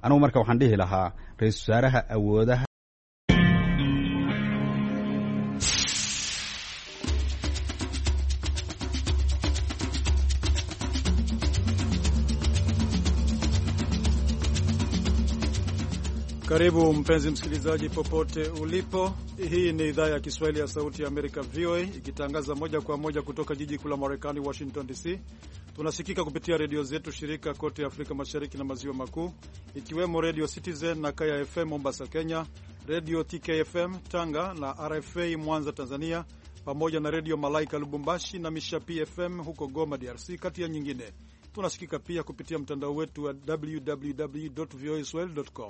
anigu marka waxaan dhihi lahaa ra'iisul wasaaraha awoodaha. Karibu mpenzi msikilizaji popote ulipo. Hii ni idhaa ya Kiswahili ya Sauti ya Amerika VOA ikitangaza moja kwa moja kutoka jiji kuu la Marekani Washington DC. Tunasikika kupitia redio zetu shirika kote Afrika Mashariki na Maziwa Makuu, ikiwemo Radio Citizen na Kaya FM Mombasa Kenya, Radio TKFM Tanga na RFA Mwanza Tanzania, pamoja na Radio Malaika Lubumbashi na Mishapi FM huko Goma DRC, kati ya nyingine. Tunasikika pia kupitia mtandao wetu wa www.voaswahili.com.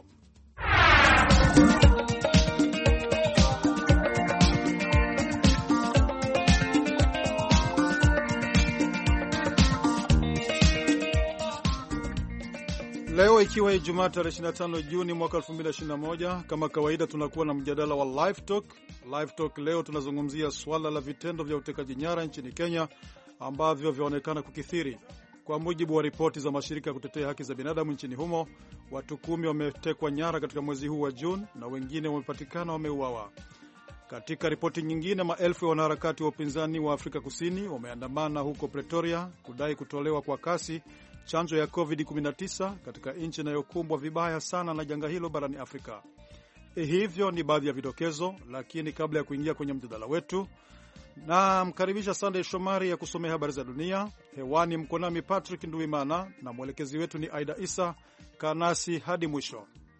Leo ikiwa Ijumaa tarehe 25 Juni mwaka 2021, kama kawaida tunakuwa na mjadala wa Live Talk. Live Talk leo tunazungumzia swala la vitendo vya utekaji nyara nchini Kenya ambavyo vyaonekana kukithiri. Kwa mujibu wa ripoti za mashirika ya kutetea haki za binadamu nchini humo, watu 10 wametekwa nyara katika mwezi huu wa Juni na wengine wamepatikana wameuawa. Katika ripoti nyingine, maelfu ya wanaharakati wa upinzani wa Afrika Kusini wameandamana huko Pretoria kudai kutolewa kwa kasi chanjo ya COVID-19 katika nchi inayokumbwa vibaya sana na janga hilo barani Afrika. Hivyo ni baadhi ya vidokezo, lakini kabla ya kuingia kwenye mjadala wetu, na mkaribisha Sunday Shomari ya kusomea habari za dunia. Hewani mko nami Patrick Nduimana na mwelekezi wetu ni Aida Isa. Kanasi hadi mwisho.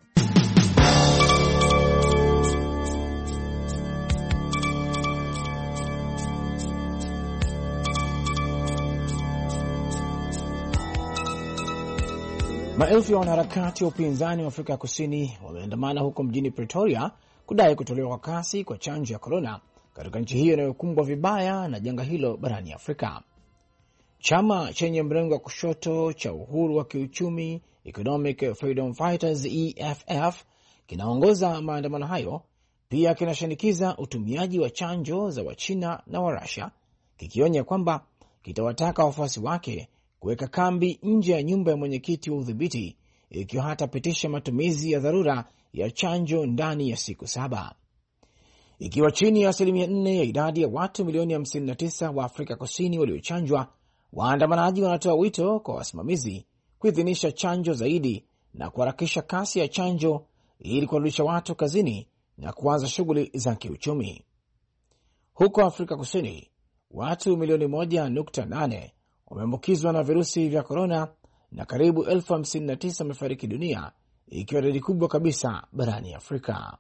Maelfu ya wanaharakati wa upinzani wa Afrika Kusini wameandamana huko mjini Pretoria kudai kutolewa kwa kasi kwa chanjo ya corona katika nchi hiyo inayokumbwa vibaya na janga hilo barani Afrika. Chama chenye mrengo wa kushoto cha uhuru wa kiuchumi Economic Freedom Fighters EFF kinaongoza maandamano hayo, pia kinashinikiza utumiaji wa chanjo za Wachina na wa Russia, kikionya kwamba kitawataka wafuasi wake kuweka kambi nje ya nyumba ya mwenyekiti wa udhibiti ikiwa hatapitisha matumizi ya dharura ya chanjo ndani ya siku 7. Ikiwa chini ya 4% ya idadi ya watu milioni 59 wa Afrika Kusini waliochanjwa, waandamanaji wanatoa wito kwa wasimamizi kuidhinisha chanjo zaidi na kuharakisha kasi ya chanjo ili kurudisha watu kazini na kuanza shughuli za kiuchumi. Huko Afrika Kusini, watu milioni 1.8 wameambukizwa na virusi vya korona na karibu 59,000 wamefariki dunia, ikiwa idadi kubwa kabisa barani Afrika.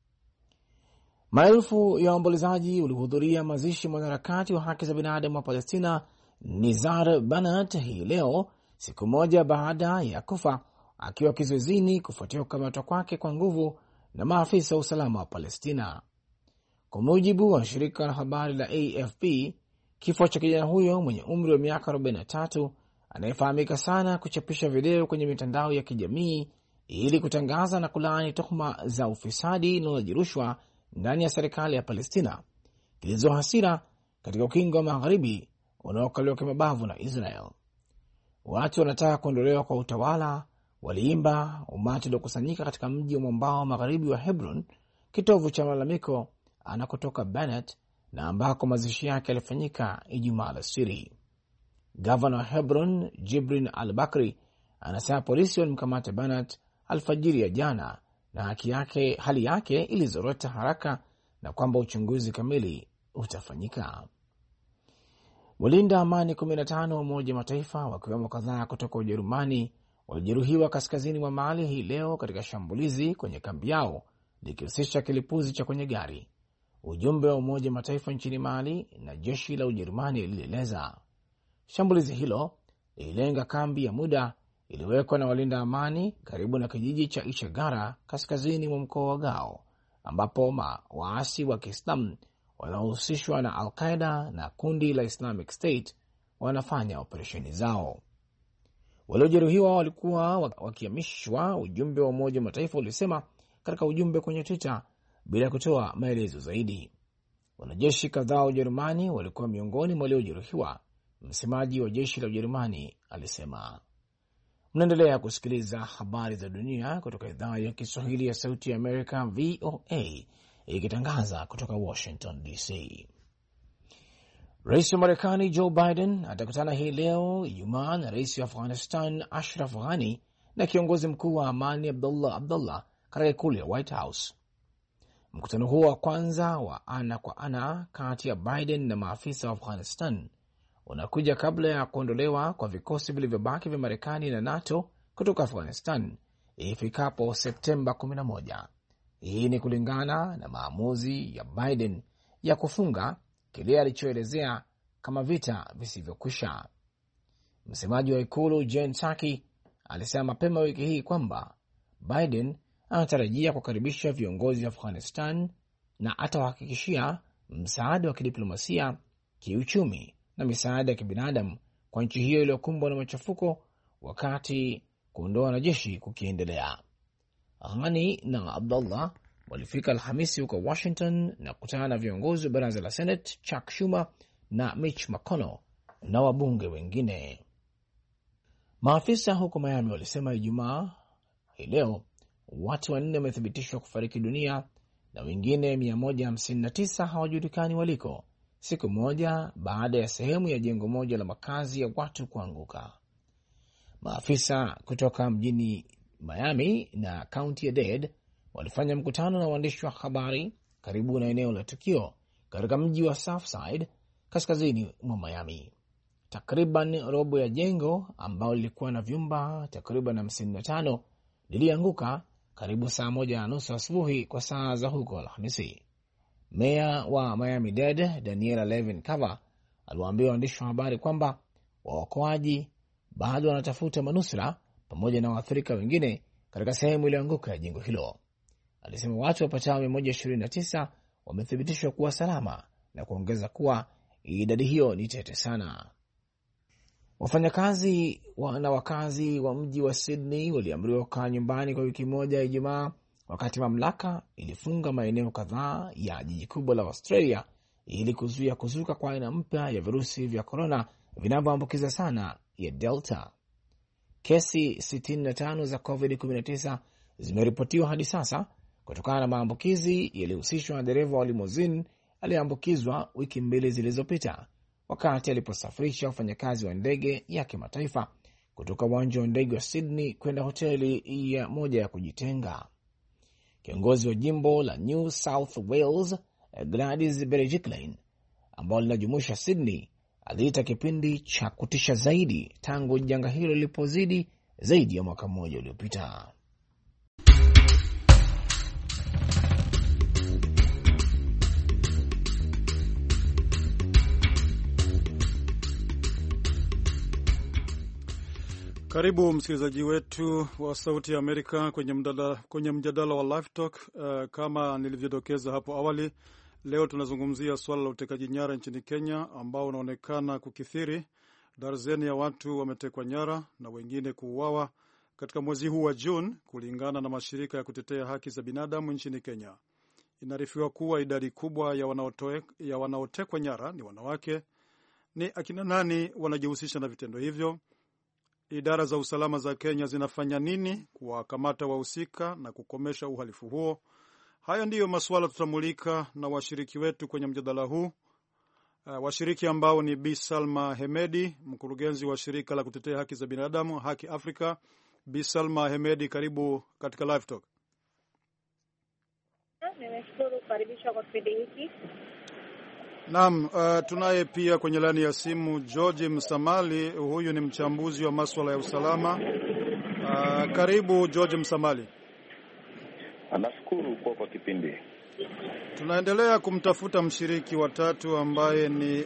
Maelfu ya waombolezaji walihudhuria mazishi mwanaharakati wa haki za binadamu wa Palestina Nizar Banat hii leo, siku moja baada ya kufa akiwa kizuizini kufuatia kukamatwa kwake kwa nguvu na maafisa wa usalama wa Palestina. Kwa mujibu wa shirika la habari la AFP, kifo cha kijana huyo mwenye umri wa miaka 43 anayefahamika sana kuchapisha video kwenye mitandao ya kijamii ili kutangaza na kulaani tuhuma za ufisadi na ulaji rushwa ndani ya serikali ya Palestina kilizo hasira katika ukingo wa magharibi unaokaliwa kimabavu na Israel. Watu wanataka kuondolewa kwa utawala waliimba umati uliokusanyika katika mji wa mwambao magharibi wa Hebron, kitovu cha malalamiko anakotoka Bennett na ambako mazishi yake yalifanyika Ijumaa alasiri. Gavana wa Hebron Jibrin al-Bakri anasema polisi walimkamata Bennett alfajiri ya jana na hali yake ilizorota haraka na kwamba uchunguzi kamili utafanyika. Walinda amani 15 wa Umoja wa Mataifa wakiwemo kadhaa kutoka Ujerumani walijeruhiwa kaskazini mwa Mali hii leo katika shambulizi kwenye kambi yao likihusisha kilipuzi cha kwenye gari. Ujumbe wa Umoja wa Mataifa nchini Mali na jeshi la Ujerumani lilieleza shambulizi hilo ililenga kambi ya muda iliwekwa na walinda amani karibu na kijiji cha Ishagara kaskazini mwa mkoa wa Gao, ambapo waasi wa Kiislamu wanaohusishwa na Al-Qaeda na kundi la Islamic State wanafanya operesheni zao. Waliojeruhiwa walikuwa wakihamishwa, ujumbe wa Umoja wa Mataifa ulisema katika ujumbe kwenye Twitter bila kutoa maelezo zaidi. Wanajeshi kadhaa wa Ujerumani walikuwa miongoni mwa waliojeruhiwa, msemaji wa jeshi la Ujerumani alisema. Mnaendelea kusikiliza habari za dunia kutoka idhaa ya Kiswahili ya Sauti ya Amerika, VOA, ikitangaza kutoka Washington DC. Rais wa Marekani Joe Biden atakutana hii leo Ijumaa na rais wa Afghanistan Ashraf Ghani na kiongozi mkuu wa amani Abdullah katika ikulu ya White House. Mkutano huo wa kwanza wa ana kwa ana kati ya Biden na maafisa wa Afghanistan unakuja kabla ya kuondolewa kwa vikosi vilivyobaki vya Marekani na NATO kutoka Afghanistan ifikapo Septemba 11. Hii ni kulingana na maamuzi ya Biden ya kufunga kile alichoelezea kama vita visivyokwisha. Msemaji wa ikulu Jen Psaki alisema mapema wiki hii kwamba Biden anatarajia kukaribisha viongozi wa Afghanistan na atawahakikishia msaada wa kidiplomasia, kiuchumi na misaada ya kibinadamu kwa nchi hiyo iliyokumbwa na machafuko wakati kuondoa wanajeshi kukiendelea. Ghani na Abdullah walifika Alhamisi huko Washington na kukutana na viongozi wa baraza la Senate Chuck Schumer na Mitch McConnell na wabunge wengine. Maafisa huko Miami walisema Ijumaa hii leo watu 4 wamethibitishwa kufariki dunia na wengine 159 hawajulikani waliko, siku moja baada ya sehemu ya jengo moja la makazi ya watu kuanguka. Maafisa kutoka mjini Miami na kaunti ya Dade walifanya mkutano na waandishi wa habari karibu na eneo la tukio katika mji wa Southside kaskazini mwa Miami. Takriban robo ya jengo ambao lilikuwa na vyumba takriban 55 lilianguka karibu saa 1:30 asubuhi kwa saa za huko Alhamisi. Meya wa Miami-Dade Daniela Levin Cava aliwaambia waandishi wa habari kwamba waokoaji bado wanatafuta manusura pamoja na waathirika wengine katika sehemu iliyoanguka ya jengo hilo. Alisema watu wapatao 129 wamethibitishwa kuwa salama na kuongeza kuwa idadi hiyo ni tete sana. Wafanyakazi na wakazi wa mji wa Sydney waliamriwa kukaa nyumbani kwa wiki moja Ijumaa, wakati mamlaka ilifunga maeneo kadhaa ya jiji kubwa la Australia ili kuzuia kuzuka kwa aina mpya ya virusi vya korona vinavyoambukiza sana ya Delta. Kesi 65 za COVID-19 zimeripotiwa hadi sasa kutokana na maambukizi yaliyohusishwa na dereva wa limousine aliyeambukizwa wiki 2 zilizopita wakati aliposafirisha wafanyakazi wa ndege ya kimataifa kutoka uwanja wa ndege wa Sydney kwenda hoteli ya moja ya kujitenga. Kiongozi wa jimbo la New South Wales Gladys Berejiklian, ambao linajumuisha Sydney, aliita kipindi cha kutisha zaidi tangu janga hilo lilipozidi zaidi ya mwaka mmoja uliopita. Karibu msikilizaji wetu wa Sauti ya Amerika kwenye mjadala wa Live Talk. Kama nilivyodokeza hapo awali, leo tunazungumzia swala la utekaji nyara nchini Kenya ambao unaonekana kukithiri. Darzeni ya watu wametekwa nyara na wengine kuuawa katika mwezi huu wa June, kulingana na mashirika ya kutetea haki za binadamu nchini Kenya. Inaarifiwa kuwa idadi kubwa ya wanaotekwa nyara ni wanawake. Ni akina nani wanajihusisha na vitendo hivyo? Idara za usalama za Kenya zinafanya nini kuwakamata wahusika na kukomesha uhalifu huo? Haya ndiyo masuala tutamulika na washiriki wetu kwenye mjadala huu. Washiriki ambao ni Bi Salma Hemedi, mkurugenzi wa shirika la kutetea haki za binadamu Haki Afrika. Bi Salma Hemedi, karibu katika Live Talk. Nimeshukuru kukaribishwa kwa kipindi hiki. Naam, tunaye pia kwenye laini ya simu George Msamali. Huyu ni mchambuzi wa masuala ya usalama. Karibu George Msamali. Nashukuru kwa kipindi. Tunaendelea kumtafuta mshiriki wa tatu ambaye ni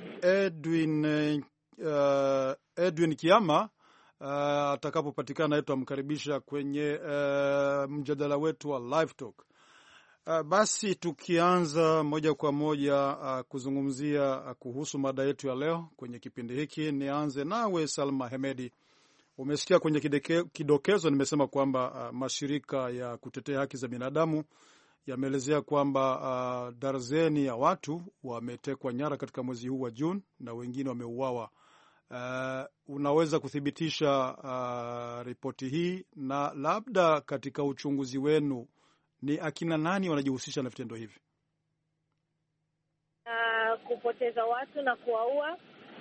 Edwin Kiama. Atakapopatikana tutamkaribisha kwenye mjadala wetu wa Live Talk. Basi tukianza moja kwa moja kuzungumzia kuhusu mada yetu ya leo kwenye kipindi hiki, nianze nawe Salma Hemedi. Umesikia kwenye kidokezo nimesema kwamba mashirika ya kutetea haki za binadamu yameelezea kwamba darzeni ya watu wametekwa nyara katika mwezi huu wa June na wengine wameuawa. unaweza kuthibitisha ripoti hii, na labda katika uchunguzi wenu ni akina nani wanajihusisha na vitendo hivi? Kupoteza watu na kuwaua.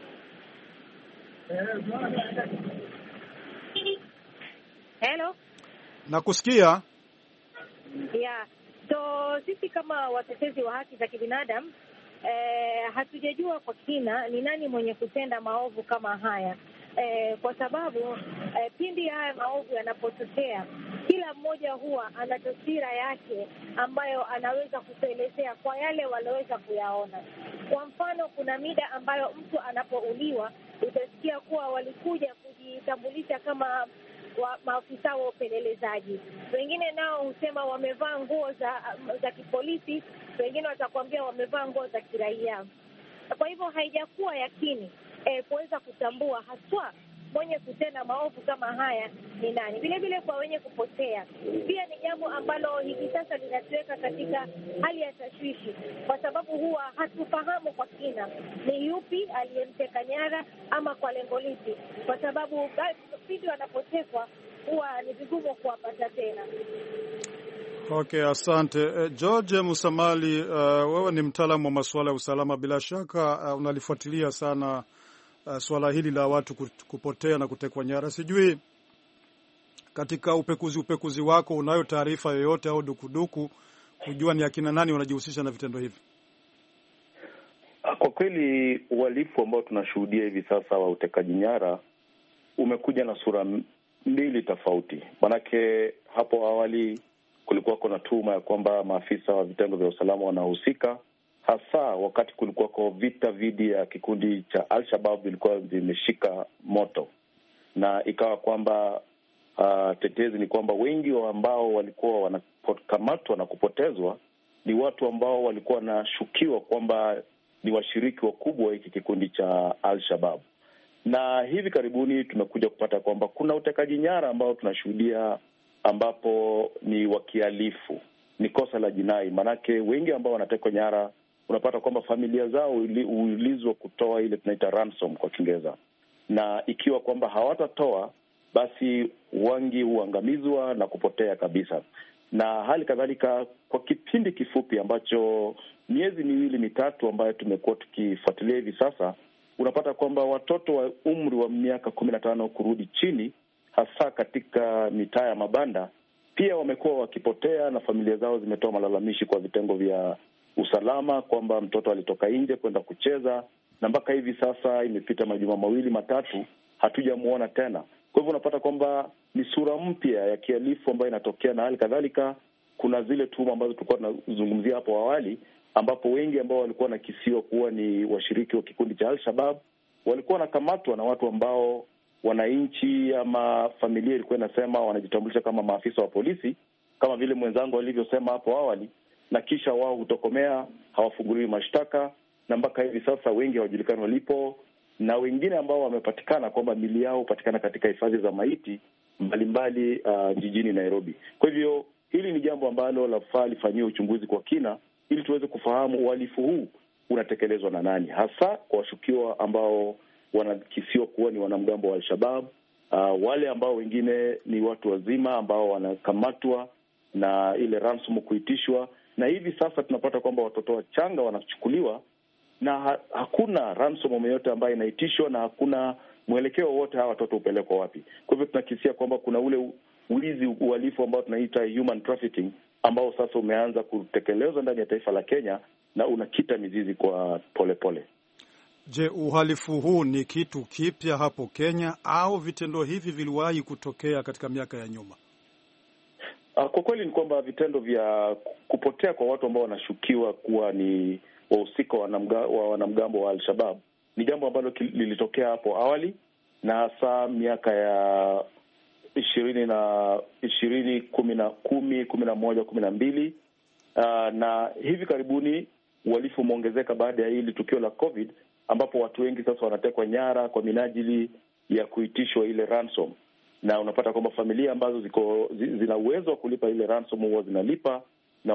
Hello? Nakusikia. Yeah. So sisi kama watetezi wa haki za kibinadamu hatujajua kwa kina ni nani mwenye kutenda maovu kama haya. Kwa sababu pindi haya maovu yanapotokea, kila mmoja huwa ana taswira yake ambayo anaweza kutuelezea kwa yale walioweza kuyaona. Kwa mfano, kuna mida ambayo mtu anapouliwa utasikia kuwa walikuja kujitambulisha kama maafisa wa upelelezaji. Wengine nao husema wamevaa nguo za kipolisi, wengine watakwambia wamevaa nguo za kiraia. Kwa hivyo haijakuwa yakini kuweza kutambua haswa mwenye kutenda maovu kama haya ni nani. Vile vile kwa wenye kupotea pia ni jambo ambalo hivi sasa linatuweka katika hali ya tashwishi, kwa sababu huwa hatufahamu kwa kina ni yupi aliyemteka nyara ama kwa lengo lipi, kwa sababu pindi wanapotekwa huwa ni vigumu kuwapata tena. Okay, asante. George Musamali, wewe ni mtaalamu wa masuala ya usalama, bila shaka unalifuatilia sana swala hili la watu kupotea na kutekwa nyara. Sijui katika upekuzi wako unayo taarifa yoyote au dukuduku kujua ni akina nani wanajihusisha na vitendo hivi? Kwa kweli uhalifu ambao tunashuhudia hivi sasa wa utekaji nyara umekuja na sura mbili tofauti. Manake hapo awali kulikuwa kuna tuhuma ya kwamba maafisa wa vitengo vya usalama wanahusika, hasa wakati kulikuwa kwa vita dhidi ya kikundi cha Al-Shabaab vilikuwa vimeshika moto, na ikawa kwamba tetezi ni kwamba wengi wa ambao walikuwa wanakamatwa na kupotezwa ni watu ambao walikuwa wanashukiwa kwamba ni washiriki wakubwa wa hiki kikundi cha Al-Shabaab. Na hivi karibuni tumekuja kupata kwamba kuna utekaji nyara ambao tunashuhudia ambapo ni wakihalifu, ni kosa la jinai. Manake wengi ambao wanatekwa nyara unapata kwamba familia zao huulizwa kutoa ile tunaita ransom kwa Kiingereza, na ikiwa kwamba hawatatoa basi wengi huangamizwa na kupotea kabisa. Na hali kadhalika kwa kipindi kifupi ambacho miezi 2-3 ambayo tumekuwa tukifuatilia hivi sasa, unapata kwamba watoto wa umri wa miaka 15 kurudi chini, hasa katika mitaa ya mabanda, pia wamekuwa wakipotea, na familia zao zimetoa malalamishi kwa vitengo vya usalama kwamba mtoto alitoka nje kwenda kucheza, na mpaka hivi sasa imepita majuma 2-3 hatujamuona tena. Kwa hivyo unapata kwamba ni sura mpya ya kihalifu ambayo inatokea, na hali kadhalika kuna zile tuhuma ambazo tulikuwa tunazungumzia hapo awali, ambapo wengi ambao walikuwa nakisiwa kuwa ni washiriki wa kikundi cha Al-Shabaab walikuwa wanakamatwa na watu ambao wananchi ama familia ilikuwa inasema wanajitambulisha kama maafisa wa polisi, kama vile mwenzangu alivyosema hapo awali, na kisha wao hutokomea, hawafunguliwi mashtaka, na mpaka hivi sasa wengi hawajulikani walipo, na wengine ambao wamepatikana kwamba mili yao hupatikana katika hifadhi za maiti mbalimbali jijini Nairobi. Kwa hivyo hili ni jambo ambalo lafaa lifanyiwe uchunguzi kwa kina, ili tuweze kufahamu uhalifu huu unatekelezwa na nani, hasa kwa washukiwa ambao wanakisiwa kuwa ni wanamgambo wa Al-Shabaab, wale ambao wengine ni watu wazima ambao wanakamatwa na ile ransom kuitishwa, na hivi sasa tunapata kwamba watoto wachanga wanachukuliwa na hakuna ransom yoyote ambayo inaitishwa, na hakuna mwelekeo wote hawa watoto upelekwa wapi. Kwa hivyo tunakisia kwamba kuna ule ulizi, uhalifu ambao tunaita human trafficking, ambao sasa umeanza kutekelezwa ndani ya taifa la Kenya na unakita mizizi kwa polepole. Je, uhalifu huu ni kitu kipya hapo Kenya au vitendo hivi viliwahi kutokea katika miaka ya nyuma? Kwa kweli ni kwamba vitendo vya kupotea kwa watu ambao wanashukiwa kuwa ni wahusika wa wanamgambo wa Al-Shabaab ni jambo ambalo lilitokea hapo awali, na hasa miaka ya 2011, na hivi karibuni uhalifu umeongezeka baada ya hili tukio la COVID, ambapo watu wengi sasa wanatekwa nyara kwa minajili ya kuitishwa ile ransom, na unapata kwamba familia ambazo zina uwezo wa kulipa ile ransom huwa zinalipa, na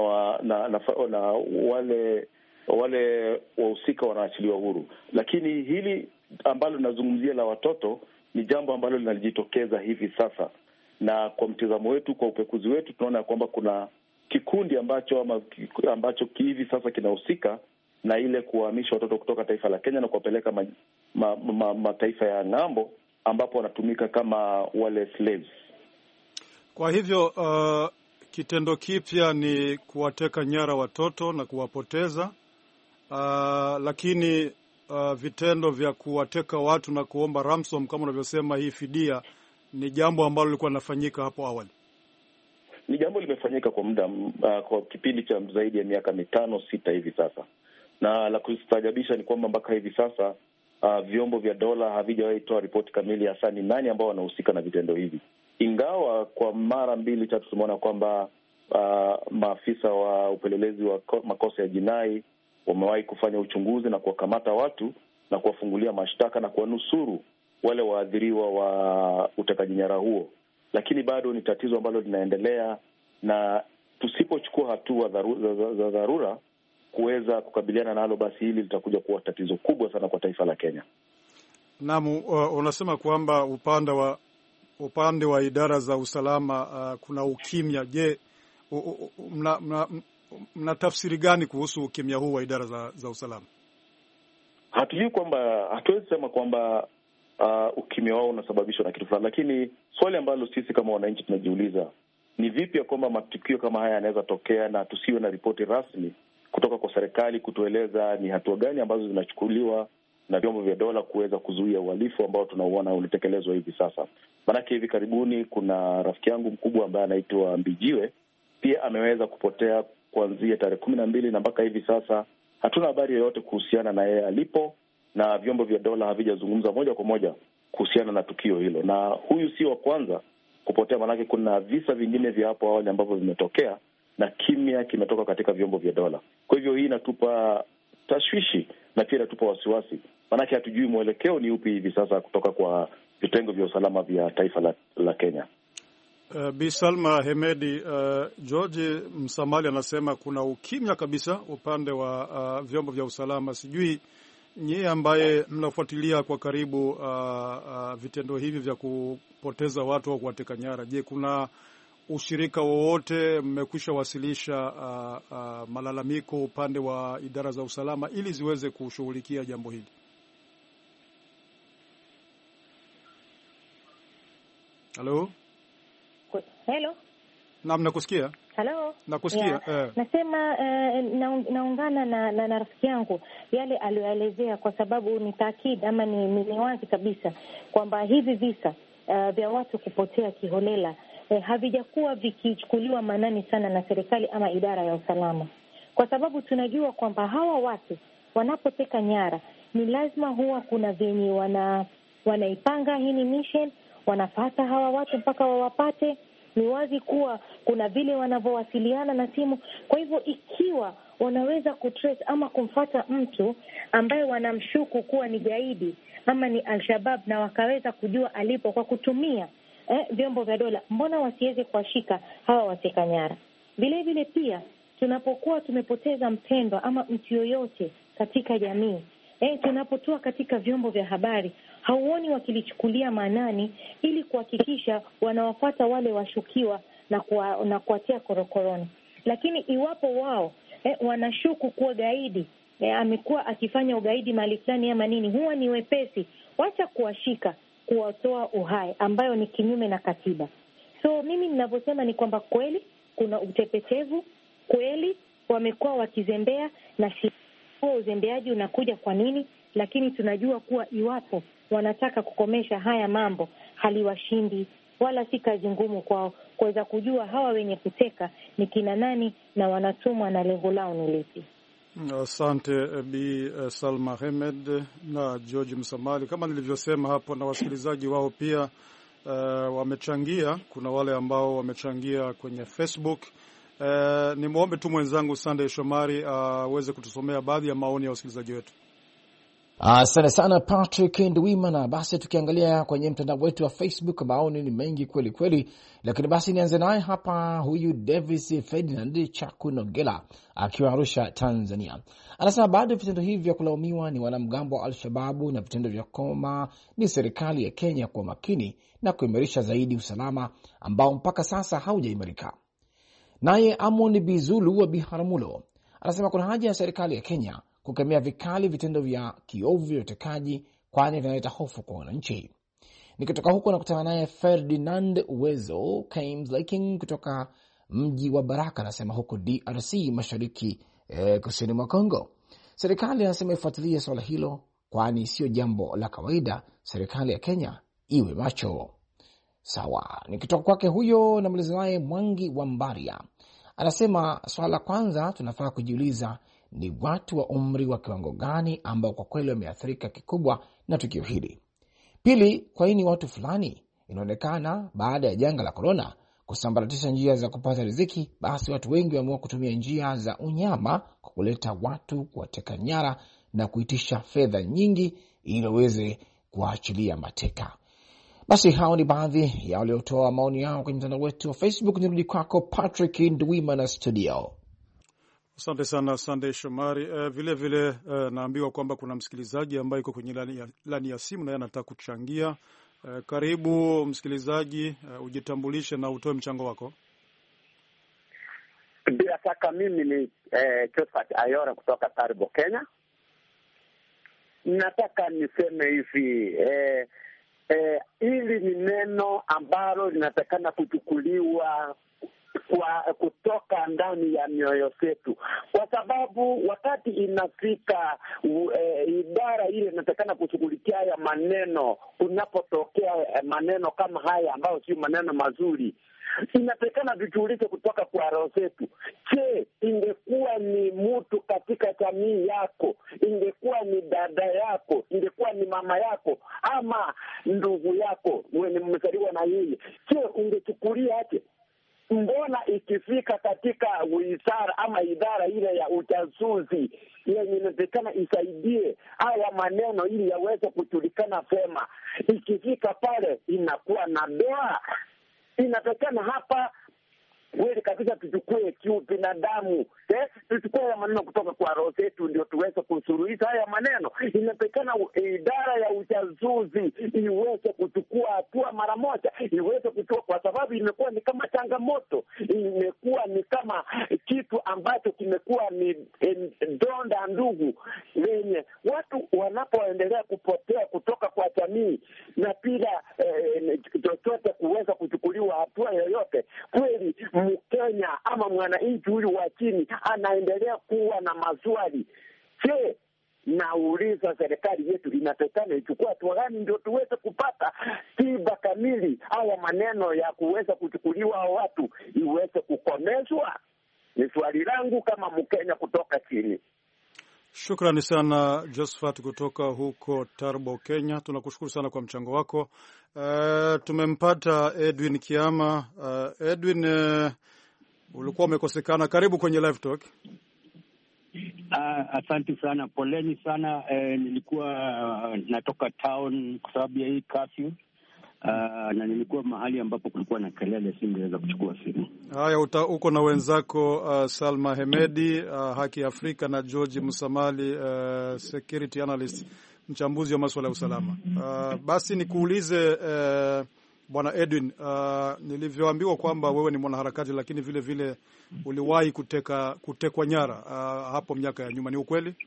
wale wahusika wanaachiliwa huru. Lakini hili ambalo linazungumzia la watoto ni jambo ambalo linajitokeza hivi sasa, na kwa mtizamo wetu, kwa upekuzi wetu, tunaona kwamba kuna kikundi ambacho hivi sasa kinahusika na ile kuhamisha watoto kutoka taifa la Kenya na kuwapeleka mataifa ya ng'ambo ambapo wanatumika kama wale slaves. Kwa hivyo kitendo kipya ni kuwateka nyara watoto na kuwapoteza, lakini vitendo vya kuwateka watu na kuomba ransom kama unavyosema, hii fidia, ni jambo ambalo lilikuwa linafanyika hapo awali. Ni jambo limefanyika kwa muda kwa kipindi cha zaidi ya miaka 5-6 hivi sasa, na la kustajabisha ni kwamba mpaka hivi sasa vyombo vya dola havijawahi toa ripoti kamili hasa ni nani ambao wanahusika na vitendo hivi, ingawa kwa mara 2-3 tumeona kwamba maafisa wa upelelezi wa makosa ya jinai wamewahi kufanya uchunguzi na kuwakamata watu na kuwafungulia mashtaka na kuwanusuru wale waathiriwa wa utekaji nyara huo, lakini bado ni tatizo ambalo linaendelea, na tusipochukua hatua za dharura kuweza kukabiliana nalo, basi hili litakuja kuwa tatizo kubwa sana kwa taifa la Kenya. Naam, unasema kwamba upande wa idara za usalama kuna ukimya. Je, mna tafsiri gani kuhusu ukimya huu wa idara za usalama? Hatujui kwamba, hatuwezi sema kwamba ukimya wao unasababishwa na kitu fulani, lakini swali ambalo sisi kama wananchi tunajiuliza ni vipi ya kwamba matukio kama haya yanaweza tokea na tusiwe na ripoti rasmi kutoka kwa serikali kutueleza ni hatua gani ambazo zinachukuliwa na vyombo vya dola kuweza kuzuia uhalifu ambao tunauona unatekelezwa hivi sasa. Maanake hivi karibuni kuna rafiki yangu mkubwa ambaye anaitwa Mbijiwe, pia ameweza kupotea kuanzia tarehe 12 na mpaka hivi sasa hatuna habari yoyote kuhusiana na yeye alipo, na vyombo vya dola havijazungumza moja kwa moja kuhusiana na tukio hilo. Na huyu si wa kwanza kupotea, maanake kuna visa vingine vya hapo awali ambavyo vimetokea na kimya kimetoka katika vyombo vya dola. Kwa hivyo hii inatupa tashwishi na pia inatupa wasiwasi, maanake hatujui mwelekeo ni upi hivi sasa kutoka kwa vitengo vya usalama vya taifa la Kenya. Bi Salma Hemedi, George Msamali anasema kuna ukimya kabisa upande wa vyombo vya usalama. Sijui nyie ambaye mnafuatilia kwa karibu vitendo hivi vya kupoteza watu au kuwateka nyara, je, kuna ushirika wowote mmekwisha wasilisha malalamiko upande wa idara za usalama ili ziweze kushughulikia jambo hili? Halo? Hello? Naam, nakusikia. Hello? Nakusikia. Yeah. Nasema naungana na rafiki yangu yale aliyoelezea, kwa sababu ni taakid ama ni wazi kabisa kwamba hivi visa vya watu kupotea kiholela havijakuwa vikichukuliwa maanani sana na serikali ama idara ya usalama, kwa sababu tunajua kwamba hawa watu wanapoteka nyara ni lazima huwa kuna venye wanaipanga hii ni mission, wanafata hawa watu mpaka wawapate. Ni wazi kuwa kuna vile wanavyowasiliana na simu. Kwa hivyo ikiwa wanaweza kutrace ama kumfata mtu ambaye wanamshuku kuwa ni gaidi ama ni Al-Shabaab na wakaweza kujua alipo kwa kutumia vyombo vya dola, mbona wasiweze kuwashika hawa wateka nyara? Vile vile pia tunapokuwa tumepoteza mpendwa ama mtu yoyote katika jamii, tunapotoa katika vyombo vya habari, hauoni wakilichukulia maanani ili kuhakikisha wanawafuata wale washukiwa na kuwatia korokoroni. Lakini iwapo wao wanashuku kuwa gaidi, amekuwa akifanya ugaidi mahali fulani ama nini, huwa ni wepesi wacha kuwashika, kuwatoa uhai, ambayo ni kinyume na katiba. So mimi ninavyosema ni kwamba kweli kuna utepetevu, kweli wamekuwa wakizembea, na huo uzembeaji unakuja kwa nini, lakini tunajua kuwa iwapo wanataka kukomesha haya mambo haliwashindi, wala si kazi ngumu kwao kuweza kujua hawa wenye kuteka ni kina nani na wanatumwa na lengo lao ni lipi. Asante Bi Salma Hemed na George Msamali. Kama nilivyosema hapo, na wasikilizaji wao pia wamechangia. Kuna wale ambao wamechangia kwenye Facebook. Nimwombe tu mwenzangu Sunday Shomari aweze kutusomea baadhi ya maoni ya wasikilizaji wetu. Asante sana Patrick Ndwimana. Basi tukiangalia kwenye mtandao wetu wa Facebook, maoni ni mengi kweli kweli, lakini basi nianze naye hapa. Huyu Davis Ferdinand Chakunogela akiwa Arusha, Tanzania, anasema baada ya vitendo hivi vya kulaumiwa ni wanamgambo wa Al-Shababu na vitendo vya koma, ni serikali ya Kenya kwa makini na kuimarisha zaidi usalama ambao mpaka sasa haujaimarika. Naye Amon Bizulu wa Biharamulo anasema kuna haja ya serikali ya Kenya kukemea vikali vitendo vya kiovu vya utekaji, kwani vinaleta hofu kwa wananchi. Nikitoka huko na kutana naye Ferdinand Uwezo Kames Liking kutoka mji wa Baraka, anasema huko DRC mashariki kusini mwa Kongo. Serikali anasema ifuatilie swala hilo, kwani sio jambo la kawaida. Serikali ya Kenya iwe macho. Sawa, nikitoka kwake huyo na mlizo naye Mwangi wa Mbaria anasema swala la kwanza tunafaa kujiuliza ni watu wa umri wa kiwango gani ambao kwa kweli wameathirika kikubwa na tukio hili. Pili, kwa nini watu fulani inaonekana baada ya janga la korona kusambaratisha njia za kupata riziki, basi watu wengi wameamua kutumia njia za unyama kwa kuleta watu, kuwateka nyara na kuitisha fedha nyingi ili waweze kuachilia mateka. Basi hao ni baadhi ya waliotoa maoni yao kwenye mtandao wetu wa Facebook. Nirudi kwako Patrick Ndwimana studio. Asante sana Sunday Shomari. Vile naambiwa kwamba kuna msikilizaji ambaye yuko kwenye lani ya simu na yeye anataka kuchangia. Karibu msikilizaji, ujitambulishe na utoe mchango wako. Bila shaka mimi ni Josephat Ayora kutoka Taribo, Kenya. Nataka niseme hivi, hili ni neno ambalo linatakana kuchukuliwa kutoka ndani ya mioyo yetu, kwa sababu wakati inafika idara ile inatakana kushughulikia haya maneno, kunapotokea maneno kama haya ambayo sio maneno mazuri, inatakana vijulishe kutoka kwa roho zetu. Je, ingekuwa ni mtu katika jamii yako, ingekuwa ni dada yako, ingekuwa ni mama yako ama ndugu yako mwenye mmezaliwa na yeye, je, ungechukulia aje? Mbona ikifika katika wizara ama idara ile ya ujasusi yenye inawezekana isaidie haya maneno ili yaweze kujulikana vema, ikifika pale inakuwa na doa? Inatakana hapa kweli kabisa tuchukue binadamu, tuchukue haya maneno kutoka kwa roho zetu ndio tuweze kusuluhisha haya maneno. Inatakana idara ya ujasusi iweze kuchukua hatua mara moja, iweze kuchukua, kwa sababu imekuwa ni kama changamoto, imekuwa ni kama kitu ambacho kimekuwa ni donda ndugu lenye watu wanapoendelea kupotea kutoka kwa jamii na bila chochote kuweza kuchukuliwa hatua yoyote. Kweli Mkenya ama mwananchi huyu wa chini anaendelea kuwa na maswali. Je, nauliza serikali yetu inatakana ichukue hatua gani ndio tuweze kupata tiba kamili, haya maneno ya kuweza kuchukuliwa watu iweze kukomeshwa? Ni swali langu kama Mkenya kutoka chini. Shukrani sana Josephat kutoka huko Tarbo, Kenya. Tunakushukuru sana kwa mchango wako. Tumempata Edwin Kiama. Edwin, ulikuwa umekosekana. Karibu kwenye Live Talk. Asante sana, poleni sana. Nilikuwa natoka town kwa sababu ya hii curfew. Na nilikuwa mahali ambapo kulikuwa na kelele, singeweza kuchukua simu. Haya, uko na wenzako Salma Hemedi, Haki Afrika, na George Musamali, security analyst, mchambuzi wa masuala ya usalama. Basi nikuulize Bwana Edwin, nilivyoambiwa kwamba wewe ni mwanaharakati lakini vile vile uliwahi kutekwa nyara hapo miaka ya nyuma, ni ukweli?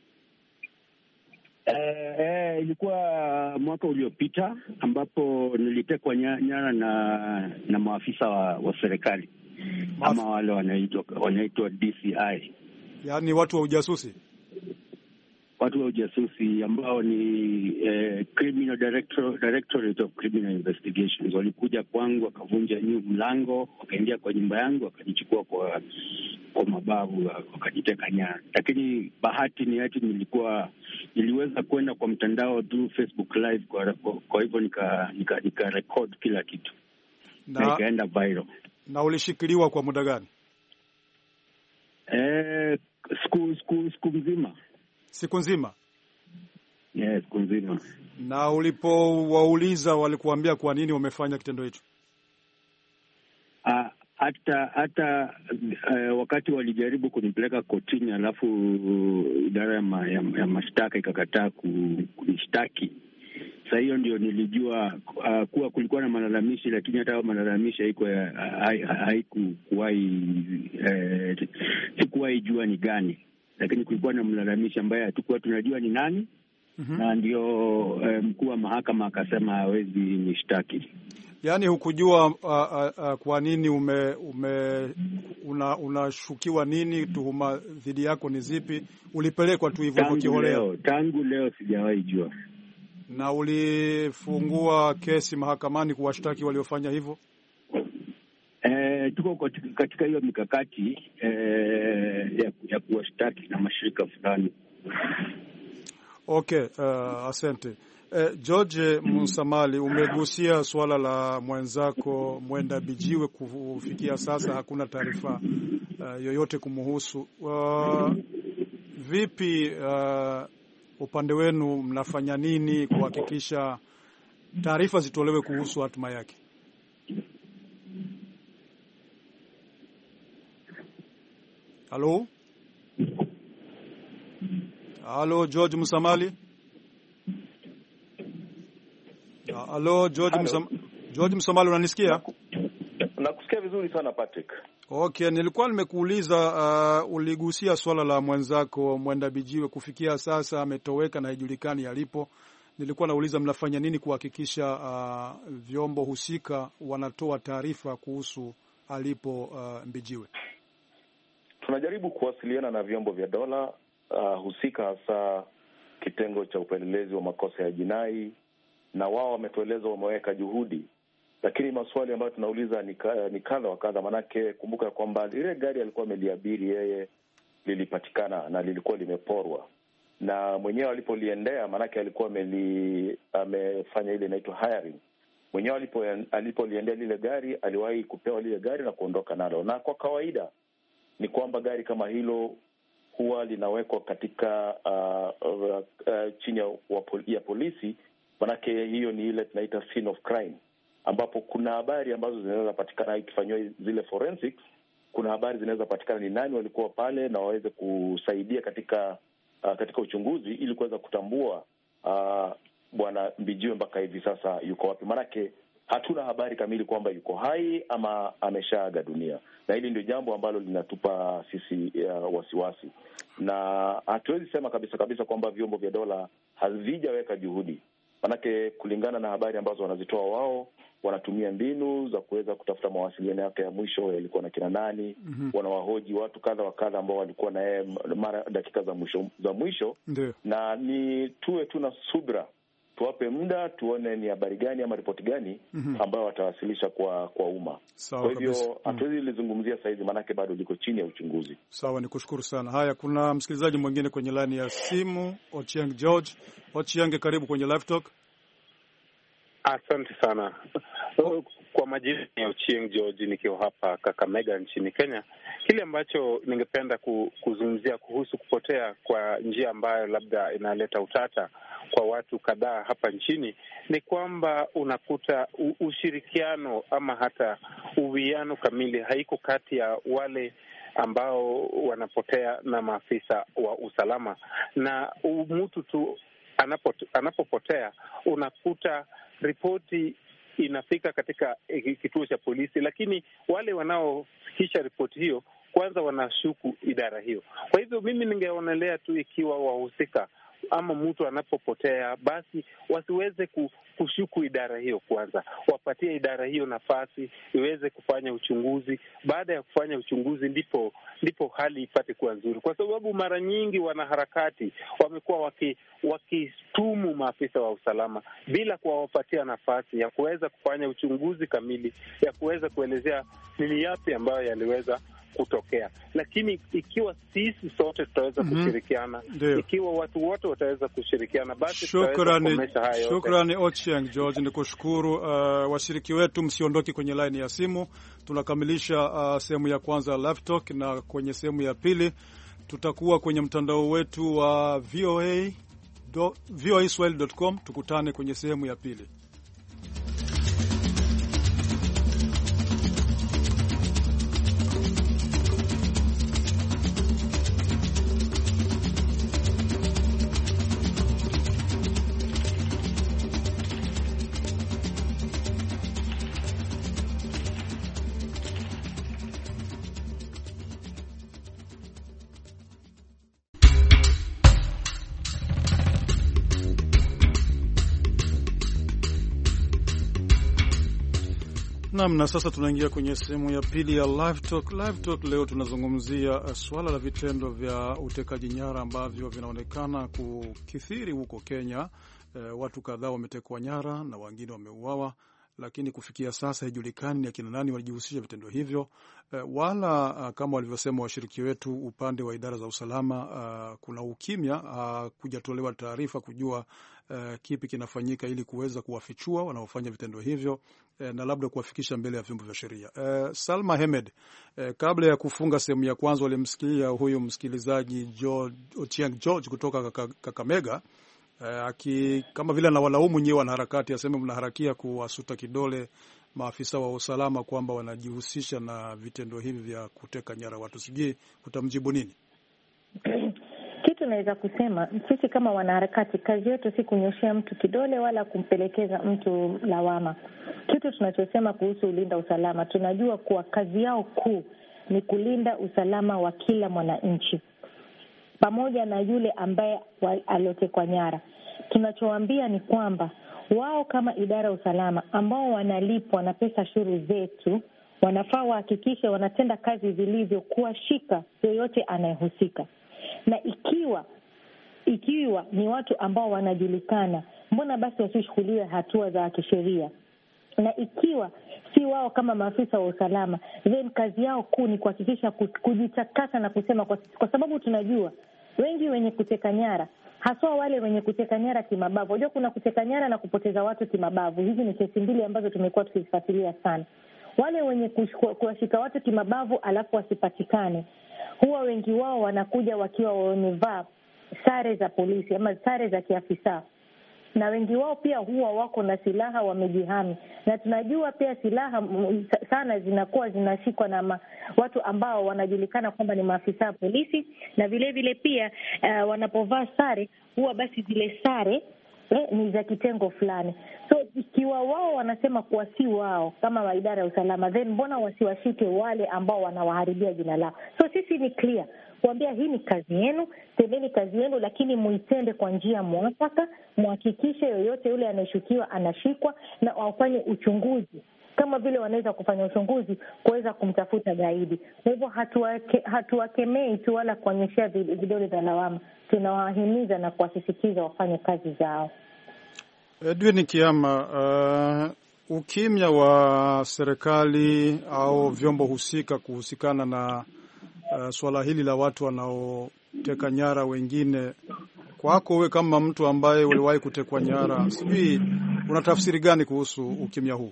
Ilikuwa mwaka uliopita ambapo nilitekwa nyara na maafisa wa serikali ama wale wanaitwa DCI, yaani watu wa ujasusi. Watu wa ujasusi ambao ni Criminal Directorate of Criminal Investigations walikuja kwangu, wakavunja mlango, wakaingia kwa nyumba yangu, wakanichukua kwa mabavu, wakajiteka nyara. Lakini bahati ni ati niliweza kwenda kwa mtandao through Facebook Live, kwa hivyo nika record kila kitu na ikaenda viral. Na ulishikiliwa kwa muda gani? Siku nzima. Siku nzima? siku nzima. Na ulipowauliza walikuambia kwa nini wamefanya kitendo hicho? Hata wakati walijaribu kunipeleka kotini, alafu idara ya mashtaka ikakataa kunishtaki. Sasa hiyo ndio nilijua kuwa kulikuwa na malalamishi, lakini hata malalamishi sikuwahi jua ni gani, lakini kulikuwa na mlalamishi ambaye hatukuwa tunajua ni nani. Na ndio mkuu wa mahakama akasema hawezi nishtaki. Yaani hukujua kwa nini unashukiwa nini, tuhuma dhidi yako ni zipi? Ulipelekwa tu hivyo kiholela? Tangu leo sijawahi jua. Na ulifungua kesi mahakamani kuwashtaki waliofanya hivyo? Tuko katika hiyo mikakati ya kuwashtaki na mashirika fulani. Okay, asante. George Musamali, umegusia suala la mwenzako Mwenda Bijiwe. Kufikia sasa hakuna taarifa yoyote kumuhusu. Vipi upande wenu, mnafanya nini kuhakikisha taarifa zitolewe kuhusu hatima yake? Halo George Musamali? Halo George Musamali, unanisikia? Nakusikia vizuri sana Patrick. Okay, nilikuwa nimekuuliza uligusia swala la mwenzako Mwenda Bijiwe. Kufikia sasa ametoweka na haijulikani alipo. Nilikuwa nauliza mnafanya nini kuhakikisha vyombo husika wanatoa taarifa kuhusu alipo Bijiwe? Tunajaribu kuwasiliana na vyombo vya dola husika, hasa kitengo cha upelelezi wa makosa ya jinai, na wao wametueleza wameweka juhudi, lakini maswali ambayo tunauliza ni kadha wa kadha. Manake kumbuka kwamba ile gari alikuwa ameliabiri yeye lilipatikana na lilikuwa limeporwa, na mwenyewe alipoliendea, manake alikuwa amefanya ile inaitwa hiring. Mwenyewe alipoliendea lile gari aliwahi kupewa lile gari na kuondoka nalo, na kwa kawaida ni kwamba gari kama hilo huwa linawekwa katika chini ya polisi. Manake hiyo ni ile tunaita scene of crime, ambapo kuna habari ambazo zinaweza patikana ikifanywa zile forensics. Kuna habari zinaweza patikana ni nani walikuwa pale na waweze kusaidia katika uchunguzi ili kuweza kutambua bwana Bijiwe mpaka hivi sasa yuko wapi. Manake hatuna habari kamili kwamba yuko hai ama ameshaaga dunia, na hili ndio jambo ambalo linatupa sisi wasiwasi, na hatuwezi sema kabisa kwamba vyombo vya dola havijaweka juhudi. Manake kulingana na habari ambazo wanazitoa wao, wanatumia mbinu za kuweza kutafuta mawasiliano yake ya mwisho yalikuwa na kina nani. Wanawahoji watu kadha wa kadha ambao walikuwa na yeye mara dakika za mwisho. Na ni tuwe tuna subira, tuwape muda tuone ni habari gani ama ripoti gani ambayo watawasilisha kwa umma. Kwa hivyo hatuwezi lizungumzia saizi, manake bado liko chini ya uchunguzi. Sawa, nikushukuru sana. Haya, kuna msikilizaji mwingine kwenye line ya simu, Ochieng George. Ochieng, karibu kwenye Live Talk. Asante sana. Kwa majina ya Ochieng George, nikiwa hapa Kakamega nchini Kenya. Kile ambacho ningependa kuzungumzia kuhusu kupotea kwa njia ambayo labda inaleta utata kwa watu kadhaa hapa nchini ni kwamba unakuta ushirikiano ama hata uwiano kamili haiko kati ya wale ambao wanapotea na maafisa wa usalama. Na mtu tu anapopotea unakuta ripoti inafika katika kituo cha polisi, lakini wale wanaofikisha ripoti hiyo kwanza wanashuku idara hiyo. Kwa hivyo mimi ningeonelea tu ikiwa wahusika ama mtu anapopotea, basi wasiweze kushuku idara hiyo kwanza, wapatie idara hiyo nafasi iweze kufanya uchunguzi. Baada ya kufanya uchunguzi ndipo hali ipate kuwa nzuri, kwa sababu mara nyingi wanaharakati wamekuwa wakistumu maafisa wa usalama bila kuwapatia nafasi ya kuweza kufanya uchunguzi kamili, ya kuweza kuelezea nini yapi ambayo yaliweza kutokea. Lakini ikiwa sisi sote tutaweza kushirikiana, ikiwa watu wote wataweza kushirikiana, basi tutaweza kukomesha haya yote. Shukrani Ochieng George, nikushukuru. Washiriki wetu msiondoki kwenye line ya simu. Tunakamilisha sehemu ya kwanza ya Live Talk, na kwenye sehemu ya pili tutakuwa kwenye mtandao wetu wa VOA voaswahili.com. Tukutane kwenye sehemu ya pili. Na sasa tunaingia kwenye sehemu ya pili ya Live Talk. Live Talk leo tunazungumzia swala la vitendo vya utekaji nyara ambavyo vinaonekana kukithiri huko Kenya. Watu kadhaa wametekwa nyara na wengine wameuawa, lakini kufikia sasa haijulikani ni akina nani walijihusisha vitendo hivyo, wala kama walivyosema washiriki wetu upande wa idara za usalama, kuna ukimya, kujatolewa taarifa kujua kipi kinafanyika ili kuweza kuwafichua wanaofanya vitendo hivyo na labda kuwafikisha mbele ya vyombo vya sheria. Salma Hamed, kabla ya kufunga sehemu ya kwanza, walimsikia huyu msikilizaji Ochieng George kutoka Kakamega kama vile anawalaumu nyewe wanaharakati, aseme mnaharakia kuwasuta kidole maafisa wa usalama kwamba wanajihusisha na vitendo hivi vya kuteka nyara watu. Sijui utamjibu nini? Kitu naweza kusema, sisi kama wanaharakati kazi yetu si kunyoshea mtu kidole wala kumpelekeza mtu lawama. Kitu tunachosema kuhusu ulinda usalama, tunajua kuwa kazi yao kuu ni kulinda usalama wa kila mwananchi pamoja na yule ambaye aliotekwa nyara. Tunachowaambia ni kwamba wao kama idara ya usalama ambao wanalipwa na pesa shuru zetu, wanafaa wahakikishe wanatenda kazi vilivyo kuwashika yoyote anayehusika. Na ikiwa ni watu ambao wanajulikana, mbona basi wasichukuliwe hatua za kisheria? Na ikiwa si wao kama maafisa wa usalama, then kazi yao kuu ni kuhakikisha kujitakasa na kusema kwa sababu tunajua wengi wenye kuteka nyara, haswa wale wenye kuteka nyara kimabavu. Unajua kuna kuteka nyara na kupoteza watu kimabavu. Hizi ni kesi mbili ambazo tumekuwa tukizifuatilia sana. Wale wenye kuwashika watu kimabavu alafu wasipatikane, huwa wengi wao wanakuja wakiwa wamevaa sare za polisi ama sare za kiafisa, na wengi wao pia huwa wako na silaha, wamejihami. Na tunajua pia silaha sana zinakuwa zinashikwa na watu ambao wanajulikana kwamba ni maafisa wa polisi, na vile vile pia wanapovaa sare huwa basi zile sare ni za kitengo fulani. So ikiwa wao wanasema kuwa si wao kama idara ya usalama, then mbona wasiwashike wale ambao wanawaharibia jina lao? So sisi ni clear kuambia hii ni kazi yenu, tendeni kazi yenu, lakini muitende kwa njia mwafaka. Muhakikishe yoyote yule anayeshukiwa anashikwa na wafanye uchunguzi kama vile wanaweza kufanya uchunguzi kuweza kumtafuta gaidi. Kwa hivyo hatuwakemei tu wala kuonyeshea vidole vya lawama. Tunawahimiza na kuwasisitiza wafanye kazi zao. Edwin Kiama, ukimya wa serikali au vyombo husika kuhusikana na swala hili la watu wanaoteka nyara wengine, kwako wewe kama mtu ambaye uliwahi kutekwa nyara, sijui una tafsiri gani kuhusu ukimya huu?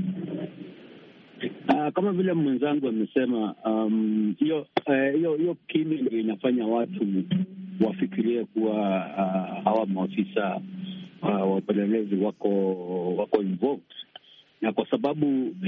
Kama vile mwenzangu amesema, hiyo kimya ndio inafanya watu wafikirie kuwa hawa maafisa wa upelelezi wako involved. Na kwa sababu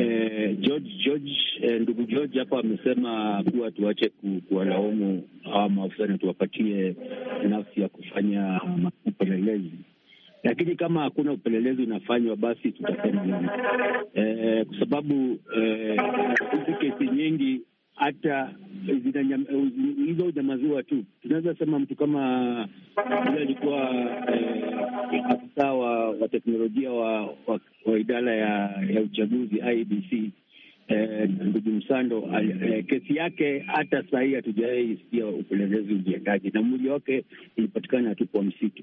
ndugu George hapa amesema kuwa tuache kuwalaumu hawa maafisa na tuwapatie nafsi ya kufanya upelelezi. Lakini kama hakuna upelelezi unafanywa, basi tutasema nini? Kwa sababu hizi kesi nyingi hata hizo unyamaziwa tu. Tunaweza sema mtu kama yule alikuwa afisa wa teknolojia wa idara ya uchaguzi IEBC, ndugu Msando, kesi yake hata saa hii hatujawahi sikia upelelezi ujiendaje, na mwili wake ulipatikana tu kwa msitu.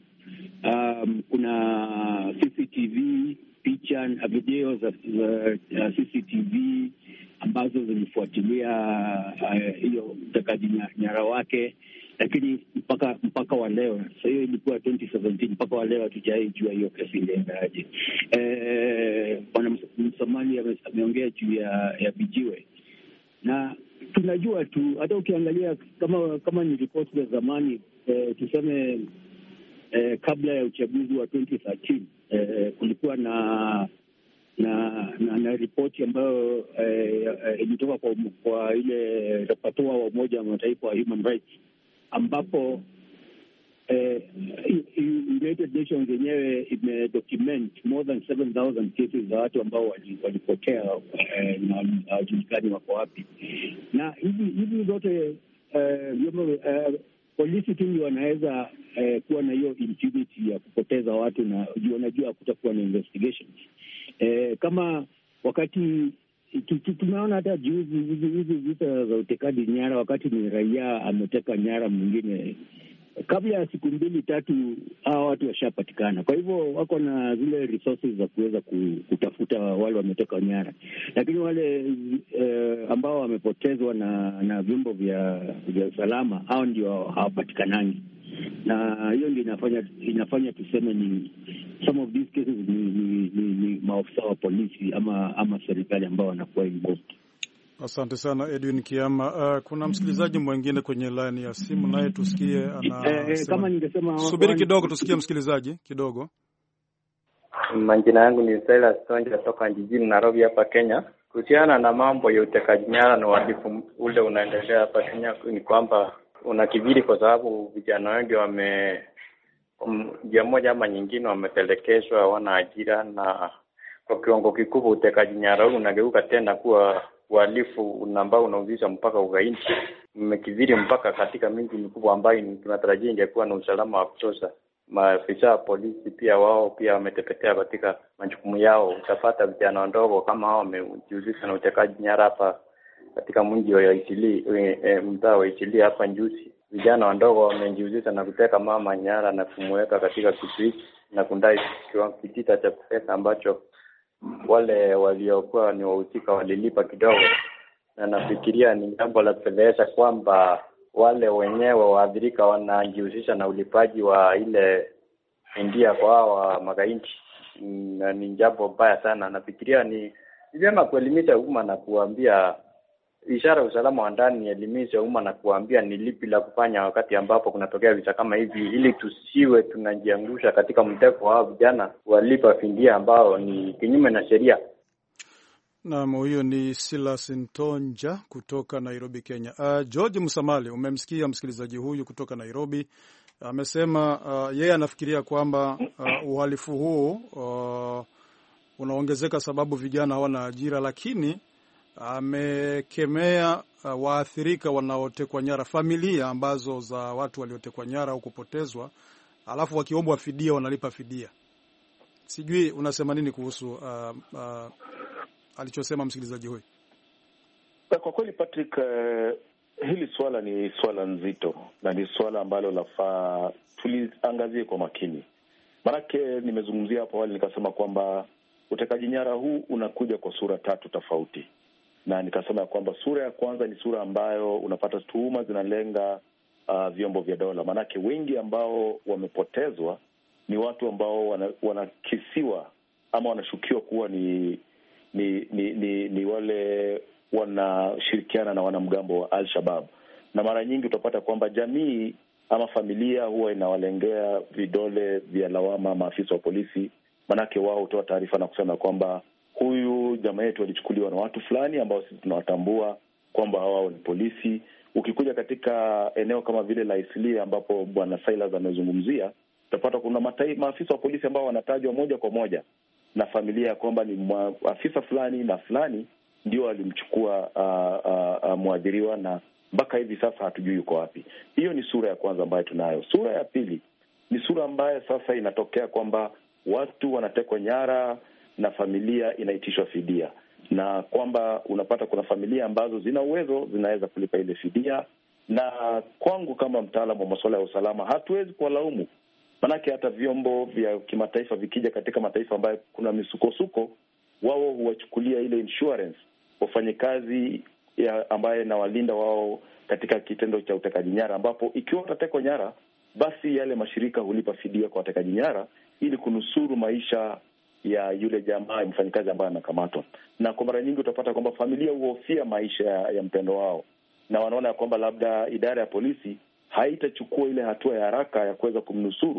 Kuna CCTV picha na video za CCTV ambazo zilifuatilia hiyo utekaji nyara wake, lakini mpaka wa leo, sasa hiyo ilikuwa 2017, mpaka wa leo hatujawahi jua hiyo kesi iliendaje. Bwana Msamali ameongea juu ya vijiwe, na tunajua tu, hata ukiangalia kama ni ripoti za zamani, tuseme kabla ya uchaguzi wa 2013 kulikuwa na ripoti ambayo ilitoka kwa ile rapporteur wa Umoja wa Mataifa wa Human Rights, ambapo United Nations yenyewe imedocument more than 7,000 cases za watu ambao walipotea na hawajulikani wako wapi. Na hivi zote polisi tu ndio wanaweza kuwa na hiyo impunity ya kupoteza watu, na wanajua kutakuwa na investigations. Kama wakati tunaona hata juzi hizi vita za utekaji nyara, wakati ni raia ameteka nyara mwingine, kabla ya siku 2-3 hawa watu washapatikana. Kwa hivyo wako na zile resources za kuweza kutafuta wale wameteka nyara, lakini wale ambao wamepotezwa na vyombo vya usalama, hao ndio hawapatikanangi, na hiyo ndio inafanya tuseme ni some of these cases ni maafisa wa polisi ama serikali ambao wanakuwa involved. Asante sana Edwin Kiama. Kuna msikilizaji mwingine kwenye line ya simu, naye tusikie kama ningesema. Subiri kidogo tusikie msikilizaji kidogo. Majina yangu ni Silas Tonja kutoka jijini Nairobi hapa Kenya. Kuhusiana na mambo ya utekaji nyara na uhalifu ule unaendelea hapa Kenya, ni kwamba unakibiri kwa sababu vijana wengi njia moja ama nyingine wametelekezwa, hawana ajira, na kwa kiwango kikubwa utekaji nyara huu unageuka tena kuwa uhalifu ambao unahusisha mpaka ugaidi. Mmekidhiri mpaka katika miji mikubwa ambayo tunatarajia ingekuwa na usalama wa kutosha. Maafisa wa polisi pia wao pia wametepetea katika majukumu yao. Utapata vijana wadogo kama hao wamejihusisha na utekaji nyara hapa katika mji wa Itili, mtaa wa Itili hapa Njusi. Vijana wadogo wamejihusisha na kuteka mama nyara na kumweka katika kizuizi na kundai kitita cha pesa ambacho wale waliokuwa ni wahusika walilipa kidogo. Na nafikiria ni jambo la kupeleleza kwamba wale wenyewe waathirika wanajihusisha na ulipaji wa ile ndia kwa hawa magaidi, na ni jambo baya sana. Nafikiria ni vyema kuelimisha umma na kuambia ishara ya usalama wa ndani, elimisha umma na kuambia ni lipi la kufanya wakati ambapo kunatokea visa kama hivi, ili tusiwe tunajiangusha katika mtego wa vijana walipa fidia ambao ni kinyume na sheria. Naam, huyo ni Silas Ntonja kutoka Nairobi, Kenya. George Musamali, umemsikia msikilizaji huyu kutoka Nairobi. Amesema yeye anafikiria kwamba uhalifu huu unaongezeka sababu vijana hawana ajira, lakini amekemea waathirika wanaotekwa nyara, familia ambazo za watu waliotekwa nyara au kupotezwa, alafu wakiombwa fidia wanalipa fidia. Sijui unasema nini kuhusu alichosema msikilizaji huyu? Kwa kweli Patrick, hili swala ni swala nzito na ni swala ambalo lafaa tuliangazie kwa makini. Maanake nimezungumzia hapo awali nikasema kwamba utekaji nyara huu unakuja kwa sura 3 tofauti. Na nikasema kwamba sura ya kwanza ni sura ambayo unapata tuhuma zinalenga vyombo vya dola. Maanake wengi ambao wamepotezwa ni watu ambao wanakisiwa ama wanashukiwa kuwa ni wale wanashirikiana na wanamgambo wa Al-Shabaab. Na mara nyingi utapata kwamba jamii ama familia huwa inawalengea vidole vya lawama maafisa wa polisi. Manake wao hutoa taarifa na kusema kwamba huyu jamaa yetu alichukuliwa na watu fulani ambao sisi tunawatambua kwamba hao ni polisi. Ukikuja katika eneo kama vile la Isli ambapo bwana Silas amezungumzia, utapata kuna maafisa wa polisi ambao wanatajwa moja kwa moja na familia kwamba ni afisa fulani na fulani ndio alimchukua muadhiriwa, na mpaka hivi sasa hatujui yuko wapi. Hiyo ni sura ya kwanza ambayo tunayo. Sura ya pili ni sura ambayo sasa inatokea kwamba watu wanatekwa nyara na familia inaitishwa fidia, na kwamba unapata kuna familia ambazo zina uwezo zinaweza kulipa ile fidia. Na kwangu kama mtaalamu wa masuala ya usalama, hatuwezi kuwalaumu. Manake hata vyombo vya kimataifa vikija katika mataifa ambayo kuna misukosuko, wao huwachukulia ile insurance wafanyikazi ambaye inawalinda wao katika kitendo cha utekaji nyara, ambapo ikiwa utatekwa nyara, basi yale mashirika hulipa fidia kwa watekaji nyara ili kunusuru maisha ya yule jamaa mfanyikazi ambaye anakamatwa. Na kwa mara nyingi utapata kwamba familia huhofia maisha ya mpendo wao, na wanaona kwamba labda idara ya polisi haitachukua ile hatua ya haraka ya kuweza kumnusuru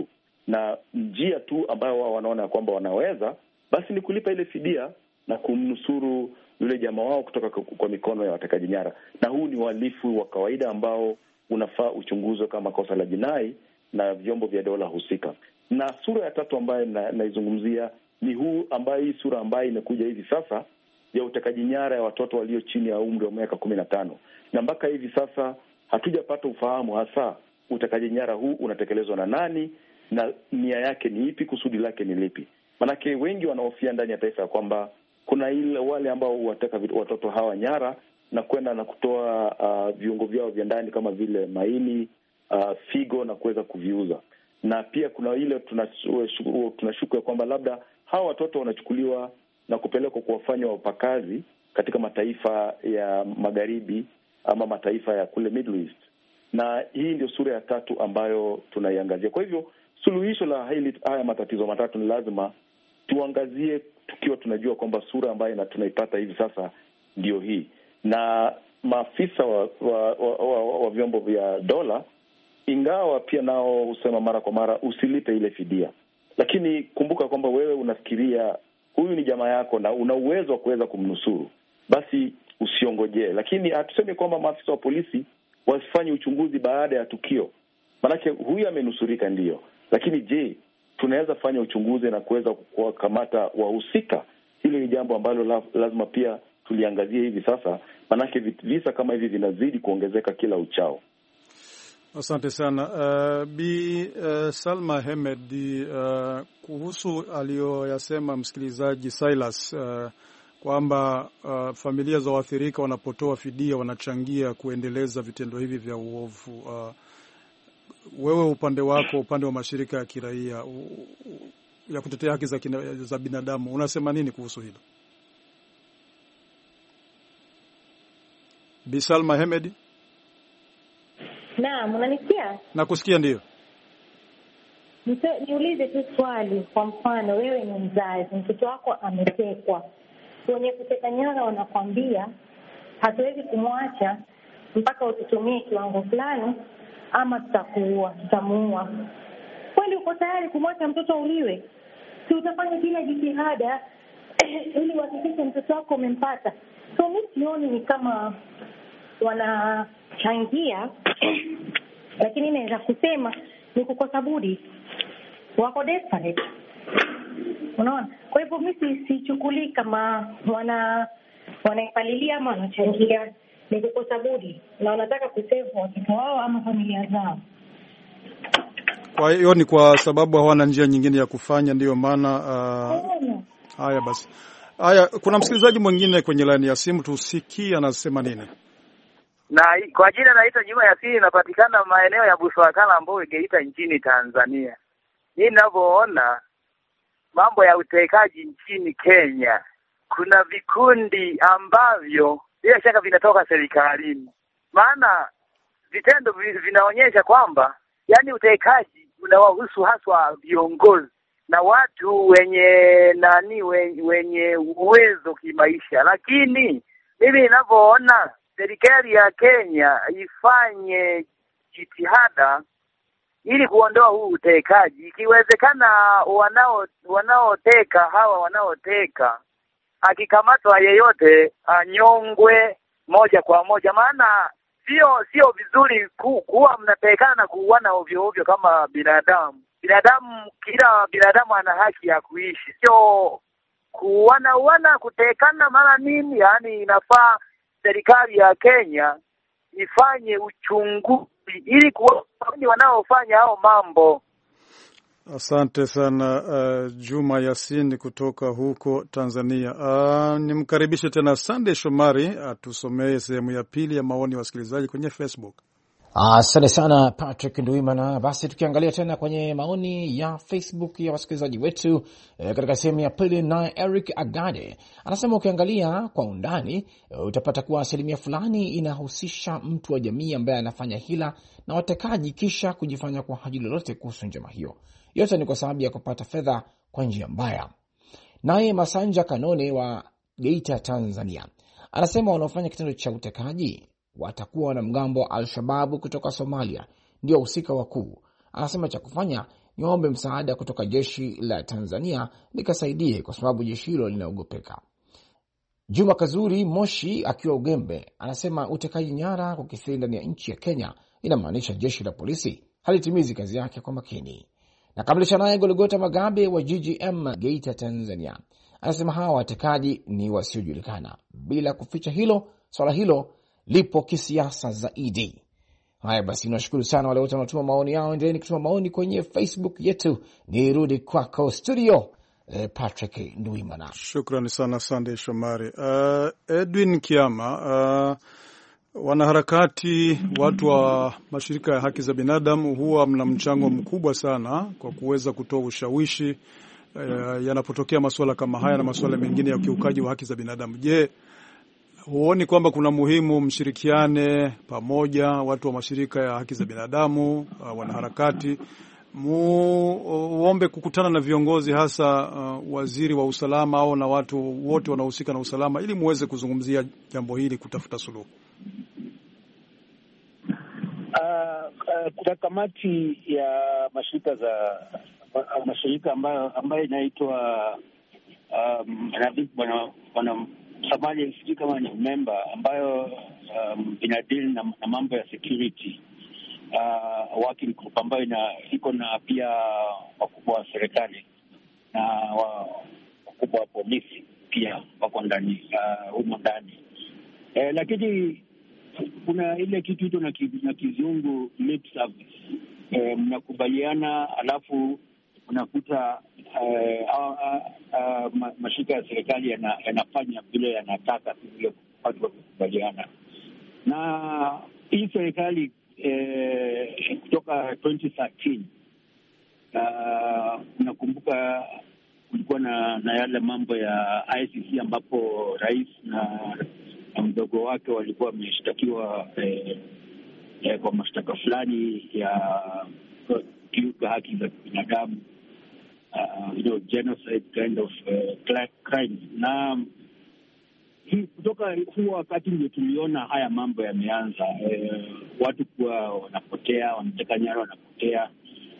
na njia tu ambayo wao wanaona kwamba wanaweza basi ni kulipa ile fidia na kumnusuru yule jamaa wao kutoka kwa mikono ya watekaji nyara. Na huu ni uhalifu wa kawaida ambao unafaa uchunguzwe kama kosa la jinai na vyombo vya dola husika. Na sura ya tatu ambayo naizungumzia ni hii sura ambayo imekuja hivi sasa ya utekaji nyara ya watoto walio chini ya umri wa miaka 15. Na mpaka hivi sasa hatujapata ufahamu hasa utekaji nyara huu unatekelezwa na nani na nia yake ni ipi, kusudi lake ni lipi. Manake wengi wanahofia ndani ya taifa kwamba kuna wale ambao huwateka watoto hawa nyara na kwenda na kutoa viungo vyao vya ndani kama vile maini, figo na kuweza kuviuza. Na pia kuna ile tunashuku ya kwamba labda hawa watoto wanachukuliwa na kupelekwa kuwafanya wapakazi katika mataifa ya magharibi ama mataifa ya kule Middle East. Na hii ndio sura ya tatu ambayo tunaiangazia. Kwa hivyo suluhisho la haya matatizo matatu ni lazima tuangazie tukiwa tunajua kwamba sura ambayo tunaipata hivi sasa ndio hii. Na maafisa wa vyombo vya dola, ingawa pia nao husema mara kwa mara usilipe ile fidia, lakini kumbuka kwamba wewe unafikiria huyu ni jamaa yako na una uwezo wa kuweza kumnusuru, basi usiongojee. Lakini hatusemi kwamba maafisa wa polisi wasifanye uchunguzi baada ya tukio, manake huyu amenusurika ndio, lakini je, tunaweza fanya uchunguzi na kuweza kuwakamata wahusika? Hili ni jambo ambalo lazima pia tuliangazie hivi sasa, manake visa kama hivi vinazidi kuongezeka kila uchao. Asante sana. Bi Salma Hemed, kuhusu aliyoyasema msikilizaji Silas, kwamba familia za waathirika wanapotoa fidia wanachangia kuendeleza vitendo hivi vya uovu. Wewe upande wako, upande wa mashirika ya kiraia ya kutetea haki za binadamu, unasema nini kuhusu hilo? Bi Salma Hemed? Naam, unanisikia? Nakusikia, ndio. Niulize tu swali. Kwa mfano, wewe ni mzazi, mtoto wako ametekwa. Wenye kuteka nyara wanakwambia hatuwezi kumwacha mpaka ututumie kiwango fulani ama tutamuua. Kwani uko tayari kumwacha mtoto uliwe? Si utafanya kila jitihada ili uhakikishe mtoto wako umempata. So mimi sioni ni kama wanachangia lakini naweza kusema ni kukosa budi, wako desperate, unaona. Kwa hivyo mimi sichukulii kama wanaipalilia ama wanachangia, ni kukosa budi na wanataka kusave watoto wao ama familia zao. Kwa hiyo ni kwa sababu hawana njia nyingine ya kufanya, ndio maana haya basi. Haya, kuna msikilizaji mwingine kwenye line ya simu, tusikie anasema nini. Na kwa jina naitwa Juma Yasini, inapatikana maeneo ya Buswakala ambao Geita nchini Tanzania. Mimi ninavyoona mambo ya utekaji nchini Kenya, kuna vikundi ambavyo bila shaka vinatoka serikalini. Maana vitendo vinaonyesha kwamba yani utekaji unawahusu haswa viongozi na watu wenye uwezo kimaisha. Lakini mimi ninavyoona serikali ya Kenya ifanye jitihada ili kuondoa huu utekaji. Ikiwezekana wanaoteka akikamatwa yeyote anyongwe moja kwa moja, maana sio vizuri kuwa mnatekana na kuuana ovyo ovyo kama binadamu. Kila binadamu ana haki ya kuishi, sio kuuana kutekana mara nini. Yani inafaa serikali ya Kenya ifanye uchunguzi ili kuwaoni wanaofanya hao mambo. Asante sana Juma Yasin kutoka huko Tanzania. Nimkaribishe tena Sunday Shomari atusomee sehemu ya pili ya maoni ya wasikilizaji kwenye Facebook. Asante sana Patrick Nduimana. Basi tukiangalia tena kwenye maoni ya Facebook ya wasikilizaji wetu katika sehemu ya pili, na Eric Agade anasema ukiangalia kwa undani utapata kuwa asilimia fulani inahusisha mtu wa jamii ambaye anafanya hila na watekaji kisha kujifanya kwa haji lolote kuhusu njama hiyo. Yote ni kwa sababu ya kupata fedha kwa njia mbaya. Naye Masanja Kanone wa Geita Tanzania anasema wanaofanya kitendo cha utekaji watakuwa wanamgambo wa Al-Shababu kutoka Somalia, ndio husika wakuu. Anasema cha kufanya niombe msaada kutoka jeshi la Tanzania likasaidie, kwa sababu jeshi hilo linaogopeka. Juma Kazuri Moshi akiwa Ugembe anasema utekaji nyara kukithiri ndani ya nchi ya Kenya inamaanisha jeshi la polisi halitimizi kazi yake kwa makini. Na kamilisha naye Golgota Magabe wa GGM Geita, Tanzania, anasema hawa watekaji ni wasiojulikana. Bila kuficha hilo, swala hilo lipo kisiasa zaidi. Haya basi, nashukuru sana wale wote wanatuma maoni yao. Endeleeni kutuma maoni kwenye Facebook yetu. Nirudi kwako studio, Patrick Ndwimana. Shukrani sana Sunday Shomari. Edwin Kiama, wanaharakati, watu wa mashirika ya haki za binadamu huwa mna mchango mkubwa sana kwa kuweza kutoa ushawishi yanapotokea masuala kama haya na masuala mengine ya ukiukaji wa haki za binadamu. Je, huoni kwamba kuna muhimu mshirikiane pamoja, watu wa mashirika ya haki za binadamu, wanaharakati, muombe kukutana na viongozi, hasa waziri wa usalama au na watu wote wanaohusika na usalama, ili muweze kuzungumzia jambo hili, kutafuta suluhu? Kuna kamati ya mashirika ambayo inaitwa bwana Samali, sijui kama ni memba, ambayo inadili na mambo ya security, working group ambayo iko na pia wakubwa wa serikali na wakubwa wa polisi pia wako ndani humo ndani. Lakini kuna ile kitu hicho na kizungu lip service. Mnakubaliana alafu unakuta mashirika ya serikali yanafanya vile yanataka, vile watu wakubaliana. Na hii serikali kutoka 2013 nakumbuka kulikuwa na yale mambo ya ICC ambapo rais na mdogo wake walikuwa wameshtakiwa kwa mashtaka fulani ya kiuka haki za binadamu, genocide kind of crime. Na kutoka huo wakati ndio tuliona haya mambo yameanza, watu kuwa wanapotea, wanateka nyara wanapotea,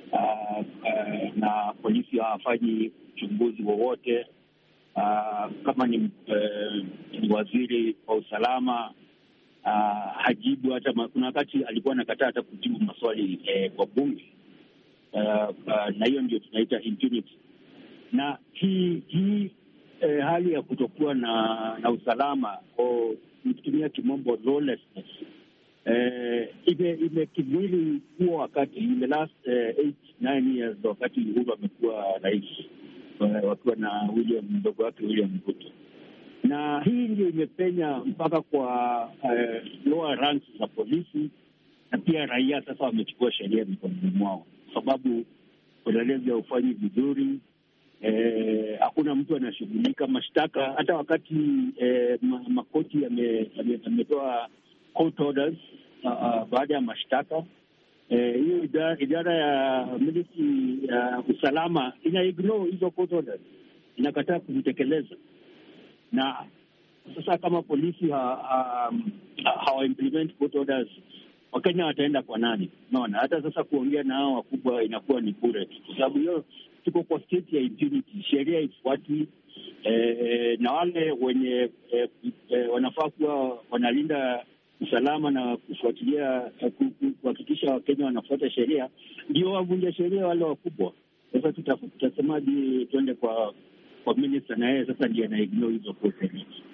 na polisi hawafanyi uchunguzi wowote. Kama ni waziri wa usalama hajibu, hata kuna wakati alikuwa anakataa hata kujibu maswali kwa bunge, na hiyo ndio tunaita impunity. Na hii hali ya kutokuwa na usalama, au kutumia kimombo lawlessness, imekidhiri huo wakati in the last 8-9 years, wakati Uhuru amekuwa rais, wakiwa na mdogo wake William Ruto. Na hii ndio imepenya mpaka kwa lower ranks za polisi, na pia raia sasa wamechukua sheria mikononi mwao, sababu upelelezi haufanyi vizuri. Hakuna mtu anashughulika mashtaka, hata wakati makoti yametoa court orders baada ya mashtaka, hiyo idara ya military ya usalama ina ignore hizo court orders, inakataa kuzitekeleza. Na sasa kama polisi hawa implement court orders, Wakenya wataenda kwa nani? Unaona, hata sasa kuongea na hao wakubwa inakuwa ni bure, kwa sababu hiyo tuko kwa state ya impunity, sheria ifuati, na wale wenye wanafaa kuwa wanalinda usalama na kufuatilia, kuhakikisha Wakenya wanafuata sheria, ndio wavunja sheria wale wakubwa. Sasa tutasemaje? Tuende kwa minister, na yeye sasa ndiye anaignore hizo process.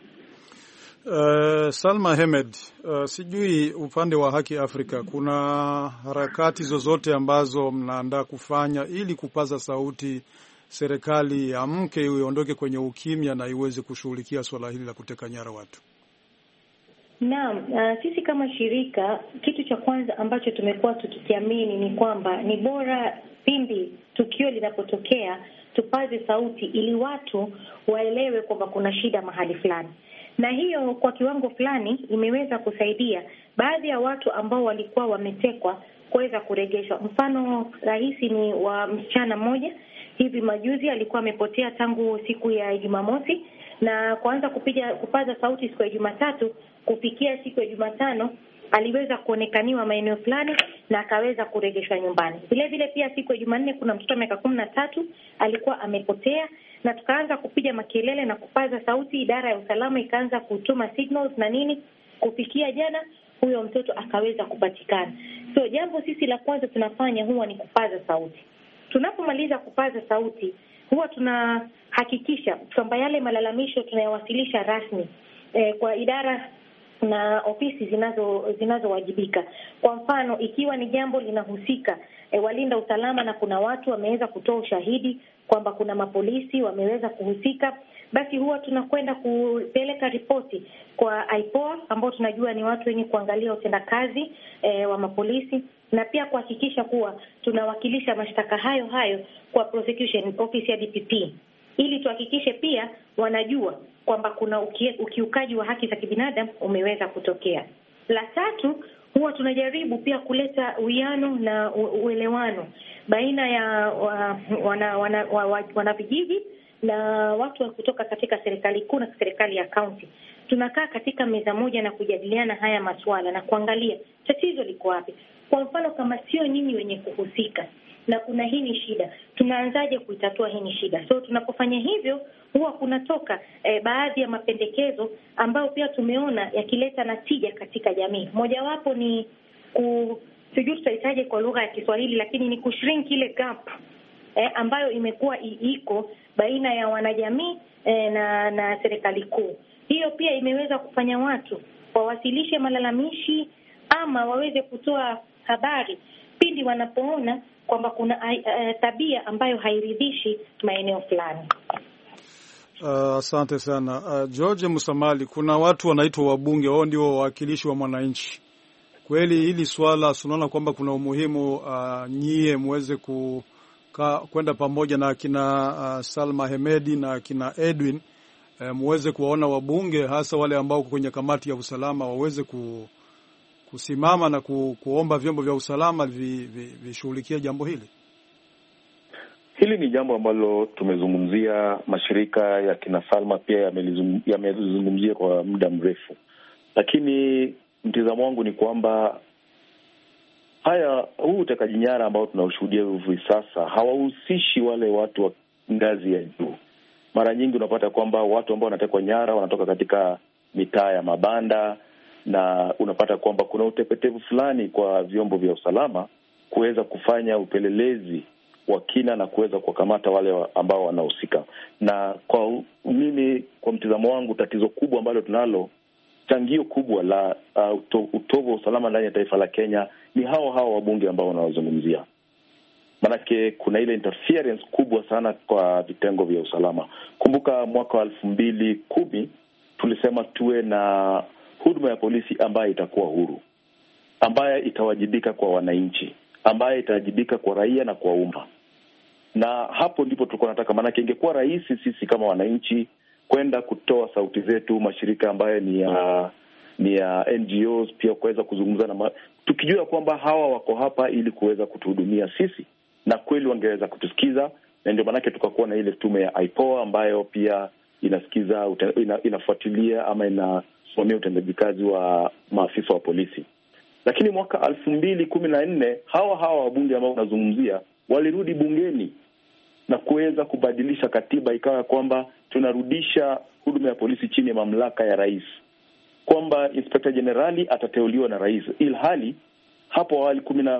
Salma Ahmed, sijui upande wa Haki Afrika kuna harakati zozote ambazo mnaandaa kufanya ili kupaza sauti serikali ya mke iondoke kwenye ukimya na iweze kushughulikia swala hili la kuteka nyara watu? Naam, sisi kama shirika, kitu cha kwanza ambacho tumekuwa tukikiamini ni kwamba ni bora pindi tukio linapotokea tupaze sauti ili watu waelewe kwamba kuna shida mahali fulani. Na hiyo kwa kiwango fulani imeweza kusaidia baadhi ya watu ambao walikuwa wametekwa kuweza kurejeshwa. Mfano rahisi ni wa msichana mmoja hivi majuzi alikuwa amepotea tangu siku ya Jumamosi, na kuanza kupaza sauti siku ya Jumatatu, kufikia siku ya Jumatano aliweza kuonekaniwa maeneo fulani na akaweza kurejeshwa nyumbani. Vile vile pia siku ya Jumanne kuna mtoto wa miaka 13 alikuwa amepotea, na tukaanza kupiga makelele na kupaza sauti. Idara ya usalama ikaanza kutuma signals na nini, kufikia jana huyo mtoto akaweza kupatikana. So jambo sisi la kwanza tunafanya huwa ni kupaza sauti. Tunapomaliza kupaza sauti, huwa tunahakikisha kwamba yale malalamisho tunayawasilisha rasmi kwa idara na ofisi zinazowajibika. Kwa mfano, ikiwa ni jambo linahusika walinda usalama na kuna watu wameweza kutoa ushahidi kwamba kuna mapolisi wameweza kuhusika, basi huwa tunakwenda kupeleka ripoti kwa IPOA ambao tunajua ni watu wenye kuangalia utendakazi wa mapolisi, na pia kuhakikisha kuwa tunawakilisha mashtaka hayo kwa prosecution office ya DPP, ili tuhakikishe pia wanajua kwamba kuna ukiukaji wa haki za kibinadamu umeweza kutokea. La tatu, huwa tunajaribu pia kuleta uwiano na uelewano baina ya wanavijiji na watu kutoka katika serikali kuu na serikali ya kaunti. Tunakaa katika meza moja na kujadiliana haya masuala na kuangalia tatizo liko wapi. Kwa mfano, kama sio nyinyi wenye kuhusika na kuna hii ni shida, tunaanzaje kuitatua hii ni shida? So tunapofanya hivyo huwa kunatoka baadhi ya mapendekezo ambayo pia tumeona yakileta natija katika jamii. Mojawapo ni sijui tutahitaji kwa lugha ya Kiswahili, lakini ni kushrink ile gap ambayo imekuwa iko baina ya wanajamii na serikali kuu. Hiyo pia imeweza kufanya watu wawasilishe malalamishi ama waweze kutoa habari pindi wanapoona kwamba kuna tabia ambayo hairidhishi maeneo fulani. Asante sana. George Musamali, kuna watu wanaitwa wabunge, wao ndio wawakilishi wa mwananchi. Kweli hili swala tunaona kwamba kuna umuhimu nyie muweze kwenda pamoja na kina Salma Hemedi na kina Edwin, muweze kuwaona wabunge, hasa wale ambao kwenye kamati ya usalama, waweze kusimama na kuomba vyombo vya usalama vishughulikie jambo hili. Hili ni jambo ambalo tumezungumzia, mashirika ya kina Salma pia yamezungumzia kwa muda mrefu, lakini mtizamo wangu ni kwamba huu utekaji nyara ambao tunaushuhudia hivi sasa hawahusishi wale watu wa ngazi ya juu. Mara nyingi unapata kwamba watu ambao wanatekwa nyara wanatoka katika mitaa ya mabanda, na unapata kwamba kuna utepetevu fulani kwa vyombo vya usalama kuweza kufanya upelelezi wa kina na kuweza kuwakamata wale ambao wanahusika. Na kwa mimi, kwa mtizamo wangu, tatizo kubwa ambalo tunalo, changio kubwa la utovu wa usalama ndani ya taifa la Kenya ni hao wabunge ambao wanawazungumzia. Manake kuna ile interference kubwa sana kwa vitengo vya usalama. Kumbuka mwaka wa 2010 tulisema tuwe na huduma ya polisi ambayo itakuwa huru, ambayo itawajibika kwa wananchi, ambayo itawajibika kwa raia na kwa umma. Na hapo ndipo tulikuwa nataka, manake ingekuwa rahisi sisi kama wananchi kwenda kutoa sauti zetu, mashirika ambayo ni ya NGOs pia kuweza kuzungumza na tukijua kwamba hawa wako hapa ili kuweza kutuhudumia sisi, na kweli wangeweza kutusikiza. Na ndio manake tukakuwa na ile tume ya IPOA ambayo pia inasikiza, inafuatilia ama inasimamia utendaji kazi wa maafisa wa polisi. Lakini mwaka 2014 hawa wabunge ambao unazungumzia walirudi bungeni na kuweza kubadilisha katiba, ikawa kwamba tunarudisha huduma ya polisi chini ya mamlaka ya rais, kwamba Inspector Generali atateuliwa na rais, ilhali hapo awali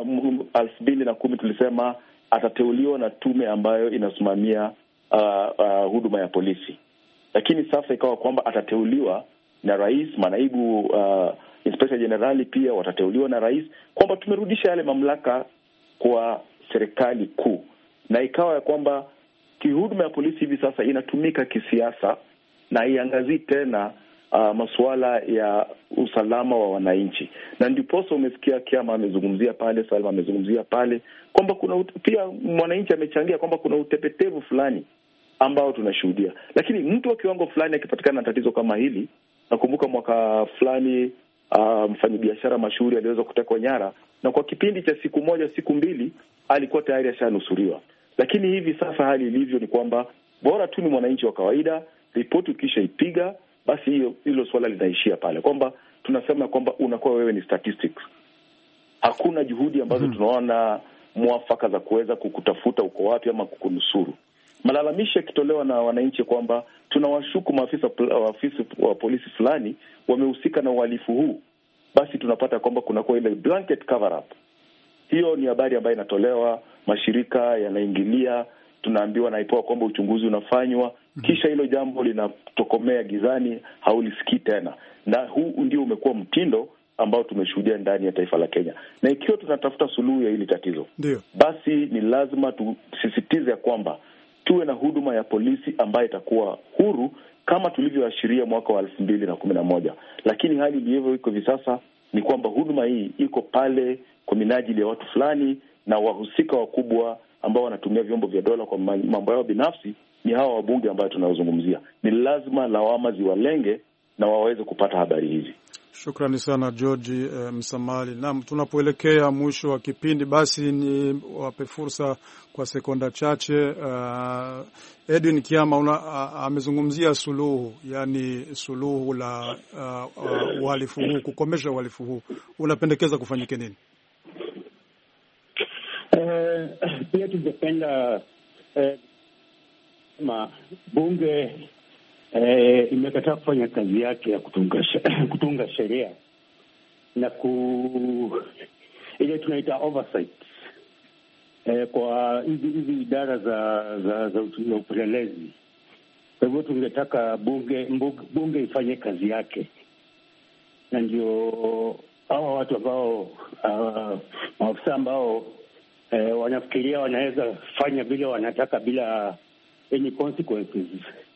2010 tulisema atateuliwa na tume ambayo inasimamia huduma ya polisi. Lakini sasa ikawa kwamba atateuliwa na rais, manaibu Inspector Generali pia watateuliwa na rais, kwamba tumerudisha yale mamlaka kwa serikali kuu. Na ikawa ya kwamba huduma ya polisi hivi sasa inatumika kisiasa na iangazii tena masuala ya usalama wa wananchi. Na ndiposa umesikia Kiama amezungumzia pale, Salma amezungumzia pale kwamba kuna pia mwananchi amechangia kwamba kuna utepetevu fulani ambao tunashuhudia. Lakini mtu wa kiwango fulani akipatikana na tatizo kama hili, nakumbuka mwaka fulani mfanyabiashara mashuhuri aliweza kutekwa nyara, na kwa kipindi cha siku moja, siku mbili alikuwa tayari ashanusuriwa. Lakini hivi sasa hali ilivyo ni kwamba bora tu ni mwananchi wa kawaida, ripoti ukisha ipiga, basi hilo swala linaishia pale, kwamba tunasema kwamba unakuwa wewe ni statistics. hakuna juhudi ambazo tunaona mwafaka za kuweza kukutafuta uko wapi ama kukunusuru. Malalamishi yakitolewa na wananchi kwamba tunawashuku maafisa wa polisi fulani wamehusika na uhalifu huu, basi tunapata kwamba kunakuwa ile blanket cover up. Hiyo ni habari ambayo inatolewa, mashirika yanaingilia, tunaambiwa naipoa kwamba uchunguzi unafanywa, kisha hilo jambo linatokomea gizani, haulisikii tena. Na huu ndio umekuwa mtindo ambao tumeshuhudia ndani ya taifa la Kenya. Na ikiwa tunatafuta suluhu ya hili tatizo, basi ni lazima tusisitize ya kwamba tuwe na huduma ya polisi ambayo itakuwa huru kama tulivyoashiria mwaka wa 2011. Lakini hali ilivyo iko hivi sasa ni kwamba huduma hii iko pale kwa minajili ya watu fulani, na wahusika wakubwa ambao wanatumia vyombo vya dola kwa mambo yao binafsi ni hawa wabunge ambao tunazungumzia. Ni lazima lawama ziwalenge na waweze kupata habari hizi. Shukrani sana George Msamali. Naam, tunapoelekea mwisho wa kipindi, basi ni wape fursa kwa sekonda chache. Edwin Kiama amezungumzia suluhu, yani suluhu la uhalifu huu, kukomesha uhalifu huu. Unapendekeza kufanyike nini? Pia tungependa bunge imekataa kufanya kazi yake ya kutunga sheria na ile tunaita oversight kwa hizi idara za upelelezi. Kwa hivyo tungetaka bunge ifanye kazi yake, na ndio hawa watu ambao maafisa ambao wanafikiria wanaweza fanya vile wanataka bila any consequences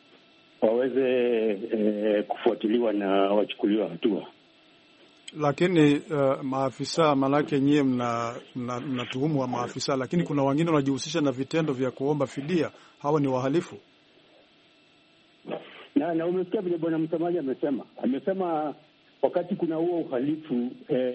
waweze kufuatiliwa na wachukuliwa hatua. Lakini maafisa, manake nyie mnatuhumu wa maafisa, lakini kuna wengine wanajihusisha na vitendo vya kuomba fidia. Hawa ni wahalifu. Na umesikia vile Bwana Msamaji amesema wakati kuna huo uhalifu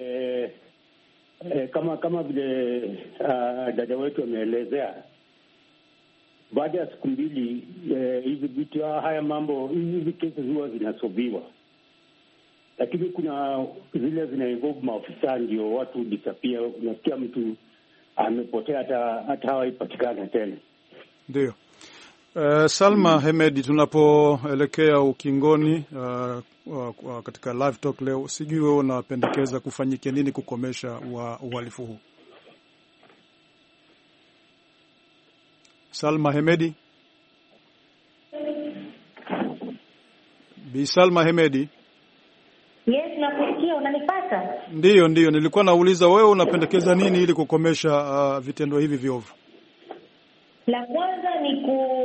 kama vile dada wetu ameelezea, baada ya siku mbili hizi vitu haya mambo hizi kesi huwa zinasobiwa, lakini kuna zile zina-involve maafisa, ndio watu disappear. Unasikia mtu amepotea hata hawaipatikana tena. Ndio. Salma Hemedi, tunapoelekea ukingoni katika live talk leo, sijui wewe unapendekeza kufanyike nini kukomesha uhalifu huu? Salma Hemedi. Bi Salma Hemedi. Yes, nakusikia, unanipata? Ndiyo, nilikuwa nauliza wewe unapendekeza nini ili kukomesha vitendo hivi viovu? La kwanza ni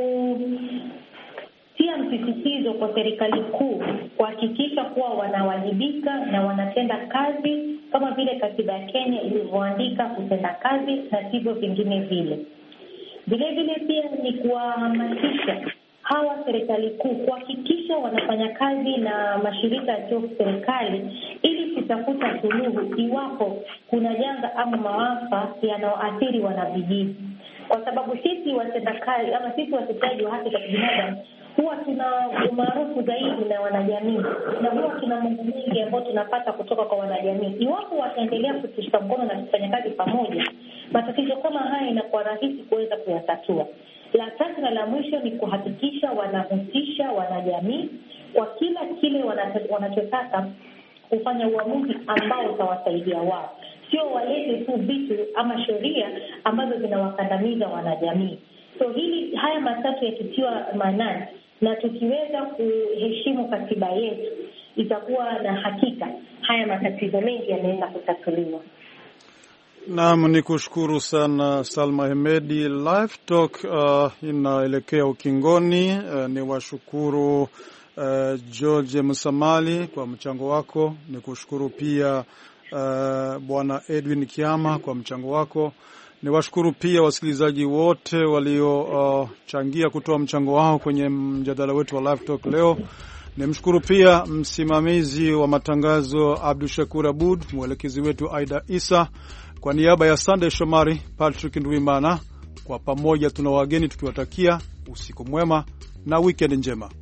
kutia msisitizo kwa serikali kuu kuhakikisha kuwa wanawajibika na wanatenda kazi kama vile katiba ya Kenya ilivyoandika kutenda kazi na sivyo vingine vile. Vile vile pia ni kuwahamasisha hawa serikali kuu kuhakikisha wanafanya kazi na mashirika ya serikali ili kutafuta suluhu iwapo kuna janga ama maafa yanayoathiri wanavijiji. Kwa sababu sisi watendakazi ama sisi wateteaji wa haki za binadamu huwa tuna umaarufu zaidi na wanajamii, na huwa tuna mambo mengi ambayo tunapata kutoka kwa wanajamii. Iwapo wataendelea kutushika mkono na kufanya kazi pamoja, matatizo kama haya inakuwa rahisi kuweza kuyatatua. La tatu na la mwisho ni kuhakikisha wanahusisha wanajamii kwa kila kile wanachotaka kufanya uamuzi ambao utawasaidia wao. Sio walete tu vitu ama sheria ambazo zinawakandamiza wanajamii. So haya matatu yakitiwa maanani na tukiweza kuheshimu katiba yetu, itakuwa na hakika haya matatizo mengi yanaweza kutatuliwa. Naam, nikushukuru sana Salma Hemedi. Live Talk inaelekea ukingoni. Ni washukuru George Msamali kwa mchango wako. Nikushukuru pia Bwana Edwin Kiama kwa mchango wako. Niwashukuru pia wasikilizaji wote waliochangia kutoa mchango wao kwenye mjadala wetu wa Live Talk leo. Nimshukuru pia msimamizi wa matangazo Abdul Shakur Abud, mwelekezi wetu Aida Isa. Kwa niaba ya Sunday Shomari, Patrick Ndwimana, kwa pamoja tuna wageni tukiwatakia usiku mwema na weekend njema.